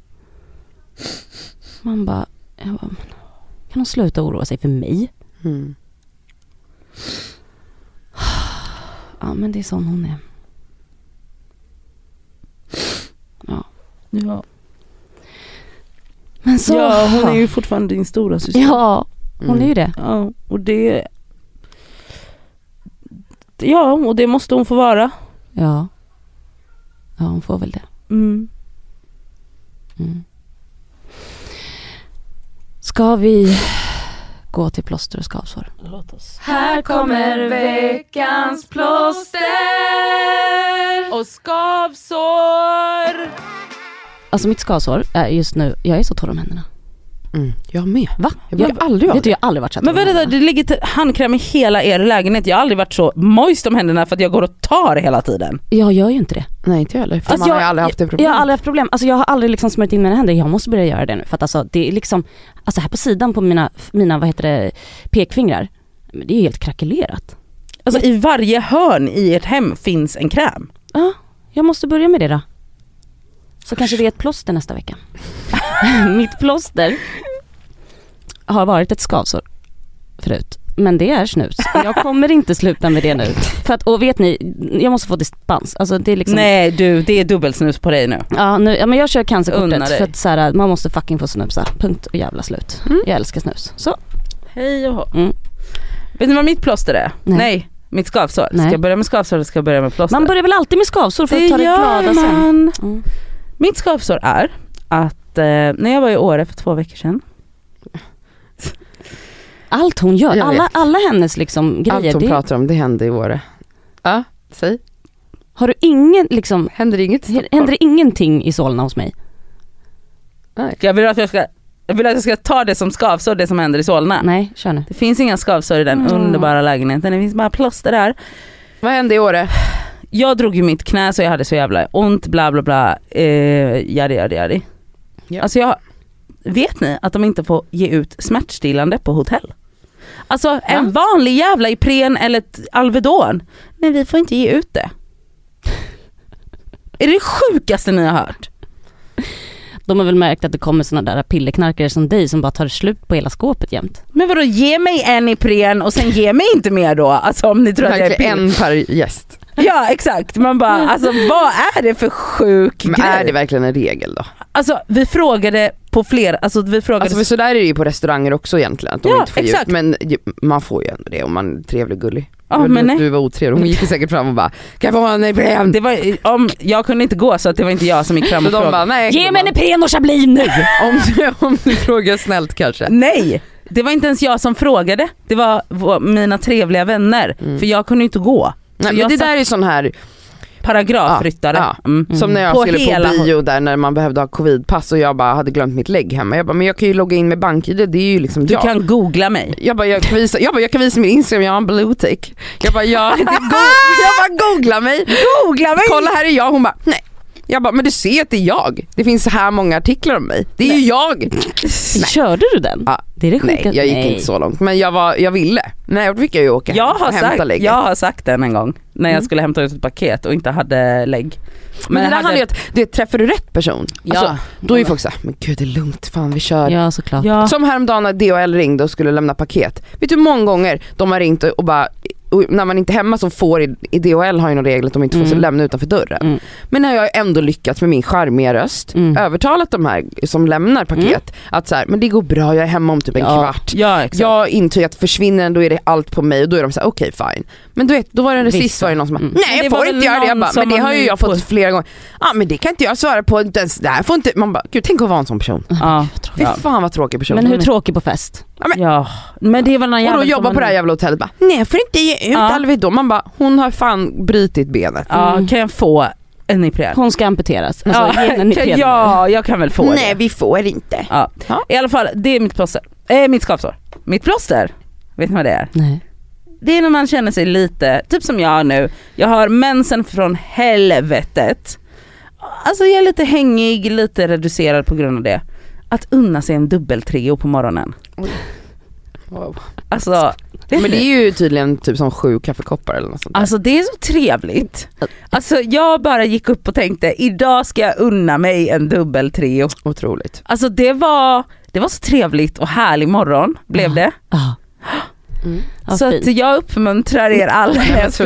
Man bara, kan hon sluta oroa sig för mig? Ja, men det är sån hon är. Ja. Men så... Ja, hon är ju fortfarande din stora syster. Ja, hon är ju det. Ja, och det... Ja, och det måste hon få vara. Ja, hon får väl det. Ska vi gå till plåster och skavsår? Låt oss. Här kommer veckans plåster och skavsår. Alltså mitt skavsår är just nu, jag är så torr om händerna. Jag med. Va? Jag aldrig vet du, jag har aldrig varit så torr. Men vänta, det ligger handkräm i hela er lägenhet. Jag har aldrig varit så moist om händerna för att jag går och tar hela tiden. Jag gör ju inte det. Nej, inte jag heller. För alltså man har aldrig haft det problem. Jag har aldrig haft problem. Alltså jag har aldrig liksom smörjt in mina händer. Jag måste börja göra det nu. För att alltså det är liksom, alltså här på sidan på mina vad heter det, pekfingrar. Det är helt krackelerat. Alltså i varje hörn i ert hem finns en kräm. Ja, jag måste börja med det då. Så kanske det är ett plåster nästa vecka. Mitt plåster har varit ett skavsår förut. Men det är snus. Jag kommer inte sluta med det nu. För att, och vet ni, jag måste få dispens. Alltså det är liksom... Nej du, det är dubbelsnus på dig nu. Ja, men jag kör cancerkortet för att så här, man måste fucking få snusa. Punkt och jävla slut. Jag älskar snus. Så. Hej och Vet ni vad mitt plåster är? Nej. Mitt skavsår. Ska jag börja med skavsår eller ska jag börja med plåster? Man börjar väl alltid med skavsår för att ta det glada sen. Mitt skavsår är att när jag var i Åre för 2 veckor sedan. Allt hon gör, alla hennes liksom grejer. Allt hon pratar om, det händer i Åre. Ja, säg. Har du ingen liksom... Händer det ingenting i Solna hos mig? Nej. Jag vill att jag ska ta det som skavsår, det som händer i Solna. Nej, kör nu. Det finns inga skavsår i den underbara lägenheten. Det finns bara plåster där. Vad hände i Åre? Jag drog ju mitt knä så jag hade så jävla ont, bla bla bla, jadi. Ja. Alltså vet ni att de inte får ge ut smärtstillande på hotell? Alltså en vanlig jävla Ipren eller ett Alvedon. Nej, vi får inte ge ut det. Är det sjukaste ni har hört? De har väl märkt att det kommer såna där pillerknarkare som dig som bara tar slut på hela skåpet jämt. Men vadå, ge mig en Ipren och sen ge mig inte mer då? Alltså om ni tror att jag är en per gäst. Ja, exakt. Man bara, alltså vad är det för sjuk grej? Är det verkligen en regel då? Alltså vi frågade på flera, för så där är det ju på restauranger också egentligen, att de inte får exakt. Men man får ju ändå det om man är trevlig och gullig. Du var otrevlig, hon gick säkert fram och bara, kan jag få en Ipren? Det var, jag kunde inte gå så att det var inte jag som gick fram och frågade. Bara, nej, ge mig en Ipren och Chablis nu! om du frågar snällt kanske. Nej, det var inte ens jag som frågade. Det var mina trevliga vänner. För jag kunde inte gå. Nej, men det där är sån här paragrafryttare. Som när jag skulle på bio där när man behövde ha covidpass och jag bara hade glömt mitt lägg hemma. Jag bara, men jag kan ju logga in med BankID, det är ju liksom du kan googla mig. Jag kan visa min Instagram, jag har en blue tick. Jag bara, googla mig. Kolla, här är jag. Hon bara, nej. Jag bara, men du ser att det är jag. Det finns så här många artiklar om mig. Det är ju jag. Körde du den? Ja. Det är det sjuka. Nej, jag gick inte så långt. Men jag ville. Nej, då fick jag ju åka jag har sagt den en gång. När jag skulle hämta ut ett paket och inte hade lägg. Men det handlar ju att träffar du rätt person. Alltså, då är ju folk såhär, men gud det är lugnt, fan vi kör. Ja, såklart. Ja. Som häromdagen när DHL ringde och skulle lämna paket. Vet du hur många gånger de har ringt och bara, och när man inte är hemma så får i DHL har ju någon regel att de inte får lämna utanför dörren. Men när jag ändå lyckats med min charmiga röst övertalat de här som lämnar paket att så här, men det går bra, jag är hemma om typ en kvart. Ja, exakt. Jag intygar att försvinner då är det allt på mig och då är de så här, okej, fine. Men du vet, då var det sist var det någon som bara, nej jag får inte göra det. Jag bara, men det har ju jag fått flera gånger. Ja, men det kan inte jag svara på, inte ens där får inte. Man bara, gud, tänk att vara en sån person. Fy fan vad tråkig person. Men hur tråkig på fest? Men det var någon jävla. Och då jobbar på det här jävla hotellet bara, nej jag får inte ge ut Alvedon. Man bara, hon har fan brutit benet. Kan jag få en Ipren? Hon ska amputeras. Alltså, jag kan väl få det. Nej, vi får inte. I alla fall, det är mitt plåster. Mitt skavsår. Mitt plåster. Vet ni vad det är? Nej. Det är när man känner sig lite, typ som jag har nu. Jag har mensen från helvetet. Alltså jag är lite hängig, lite reducerad på grund av det. Att unna sig en dubbeltrio på morgonen. Wow. Alltså, men det är ju tydligen typ som 7 kaffekoppar eller något sånt där. Alltså det är så trevligt. Alltså jag bara gick upp och tänkte, idag ska jag unna mig en dubbeltrio. Otroligt. Alltså det var så trevligt och härlig morgon blev det. Så att jag uppmuntrar er alla.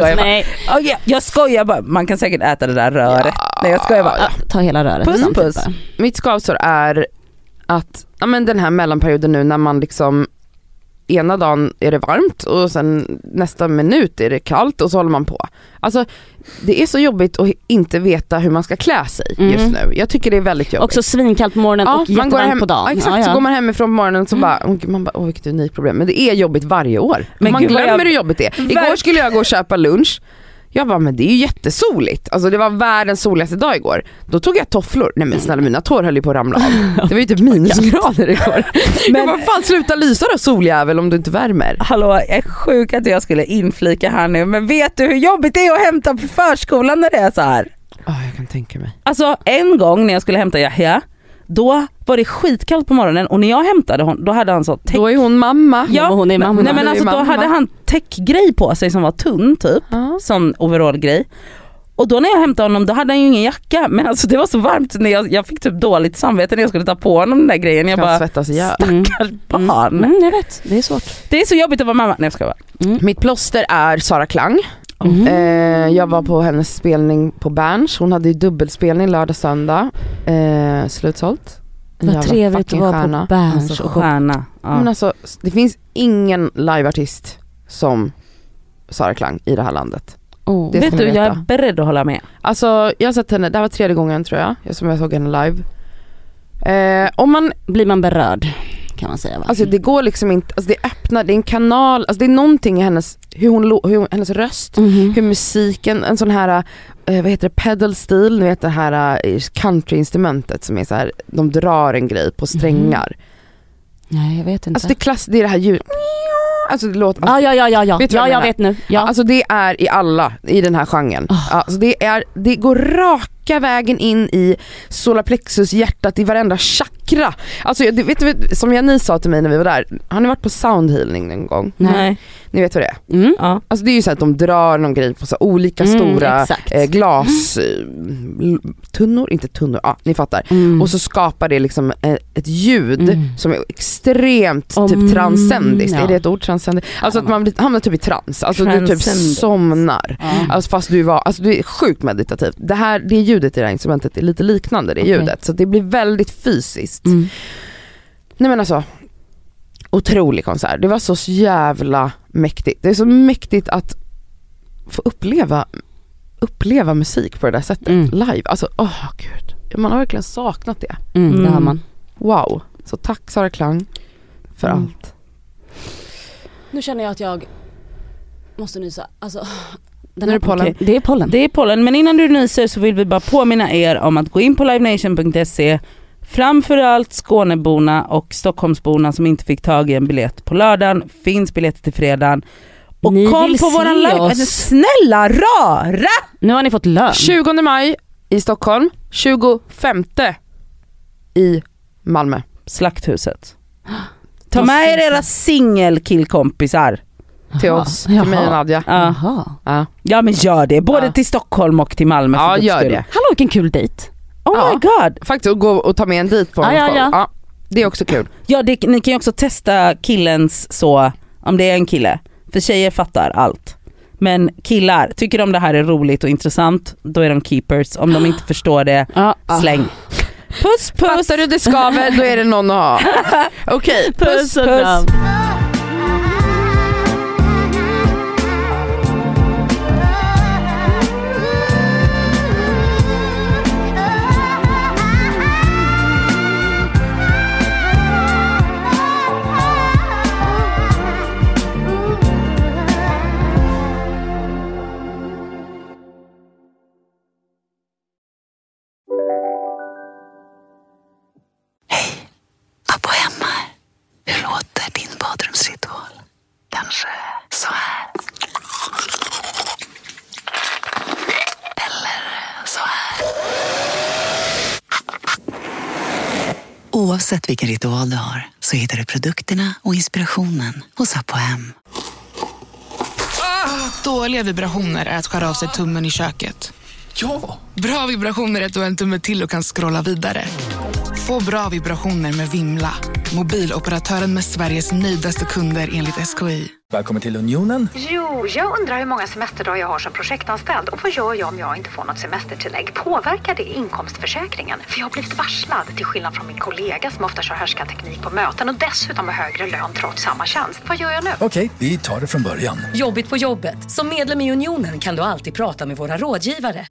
Jag skojar bara. Man kan säkert äta det där röret. Nej, jag skojar bara. Ta hela röret. Puss. Mitt skavsår är att men den här mellanperioden nu när man liksom ena dagen är det varmt och sen nästa minut är det kallt och så håller man på. Alltså det är så jobbigt att inte veta hur man ska klä sig just nu. Jag tycker det är väldigt jobbigt. Också svinkallt på morgonen och jättevarmt på dagen. Ja, exakt, så går man hemifrån på morgonen så man bara, vilket unikt problem. Men det är jobbigt varje år. Men man glömmer hur jobbigt det är. Igår skulle jag gå och köpa lunch. Jag bara, men det är ju jättesoligt. Alltså det var världens soligaste dag igår. Då tog jag tofflor. Nej men snälla, mina tår höll ju på att ramla av. Det var ju typ minusgrader igår. Men jag bara, fan sluta lysa då soljävel om du inte värmer. Hallå, jag är sjuk att jag skulle inflika här nu. Men vet du hur jobbigt det är att hämta på förskolan när det är så här? Jag kan tänka mig. Alltså en gång när jag skulle hämta Yahya, då var det skitkallt på morgonen och när jag hämtade hon, då hade han så då är hon mamma. Ja, hon är mamma. Nej men alltså då hade han täckgrej på sig som var tunn typ, sån overallgrej. Och då när jag hämtade honom, då hade han ju ingen jacka, men alltså det var så varmt när jag fick typ dåligt samvete när jag skulle ta på honom den där grejen. Jag bara, svettas stackars barn. Jag vet, det är svårt. Det är så jobbigt att vara mamma. Nej, jag ska vara. Mitt plåster är Sara Klang. Jag var på hennes spelning på Berns. Hon hade ju dubbelspelning lördag söndag. Slutsålt. Vad trevligt att vara på Berns. Alltså, stjärna. Men alltså, det finns ingen liveartist som Sara Klang i det här landet. Vet du, jag är beredd att hålla med. Alltså jag har sett henne, det här var 3:e gången tror jag som jag såg henne live. Om blir man berörd kan man säga, va? Alltså det går liksom inte, alltså det öppnar, det är en kanal, alltså det är någonting i hennes, hennes röst, hur musiken, en sån här vad heter det, pedal stil, ni vet det här countryinstrumentet som är så här, de drar en grej på strängar. Nej, jag vet inte. Alltså det är det här ljudet. Alltså det låter... Ja. Vet jag vet nu. Ja. Alltså det är i den här genren. Alltså det går raka vägen in i solarplexus, hjärtat, i varenda chakra. Alltså vet du, som ni sa till mig när vi var där, har ni varit på soundhealing någon gång? Nej. Ni vet vad det är? Ja. Alltså det är ju så att de drar någon grej på så olika stora glastunnor, inte tunnor, ni fattar. Och så skapar det liksom ett ljud som är extremt typ transcendiskt. Är det ett ord, transcendiskt? Alltså att man hamnar typ i trans. Alltså du typ somnar. Alltså fast du är sjukt meditativt. Det ljudet i det här instrumentet är lite liknande det ljudet. Så det blir väldigt fysiskt. Nej men alltså, otrolig konsert. Det var så jävla mäktigt. Det är så mäktigt att få uppleva musik på det där sättet live. Alltså, gud. Man har verkligen saknat det. Det har man. Wow. Så tack Sara Klang för allt. Nu känner jag att jag måste nysa. Alltså, den är pollen. Okay. Det är pollen. Men innan du nyser så vill vi bara påminna er om att gå in på livenation.se. Framförallt Skåneborna och Stockholmsborna som inte fick tag i en biljett på lördagen. Finns biljetter till fredagen. Och ni kom på våran live. Snälla rara! Nu har ni fått lön. 20 maj i Stockholm. 25 i Malmö. Slakthuset. Ta med er era singelkillkompisar till oss, till mig och Nadja. Ja men gör det. Både till Stockholm och till Malmö. Ja, gör det. Hallå, vilken kul dejt. Oh my god. Faktiskt att gå och ta med en dit på en show. Ja, det är också kul. Ja, ni kan ju också testa killens så, om det är en kille. För tjejer fattar allt. Men killar, tycker de det här är roligt och intressant, då är de keepers. Om de inte förstår det, släng. Puss, puss. Fattar du det skaver, då är det någon att ha. Okej, puss, puss. Kanske så här. Eller så här. Oavsett vilken ritual du har så hittar du produkterna och inspirationen hos Apohem. Dåliga vibrationer är att skära av sig tummen i köket. Ja! Bra vibrationer är att du har en tumme till och kan scrolla vidare. Få bra vibrationer med Vimla. Mobiloperatören med Sveriges nöjdaste kunder enligt SKI. Välkommen till Unionen. Jo, jag undrar hur många semesterdagar jag har som projektanställd. Och vad gör jag om jag inte får något semestertillägg? Påverkar det inkomstförsäkringen? För jag har blivit varslad, till skillnad från min kollega som ofta kör härskarteknik på möten och dessutom har högre lön trots samma tjänst. Vad gör jag nu? Okej, vi tar det från början. Jobbigt på jobbet. Som medlem i Unionen kan du alltid prata med våra rådgivare.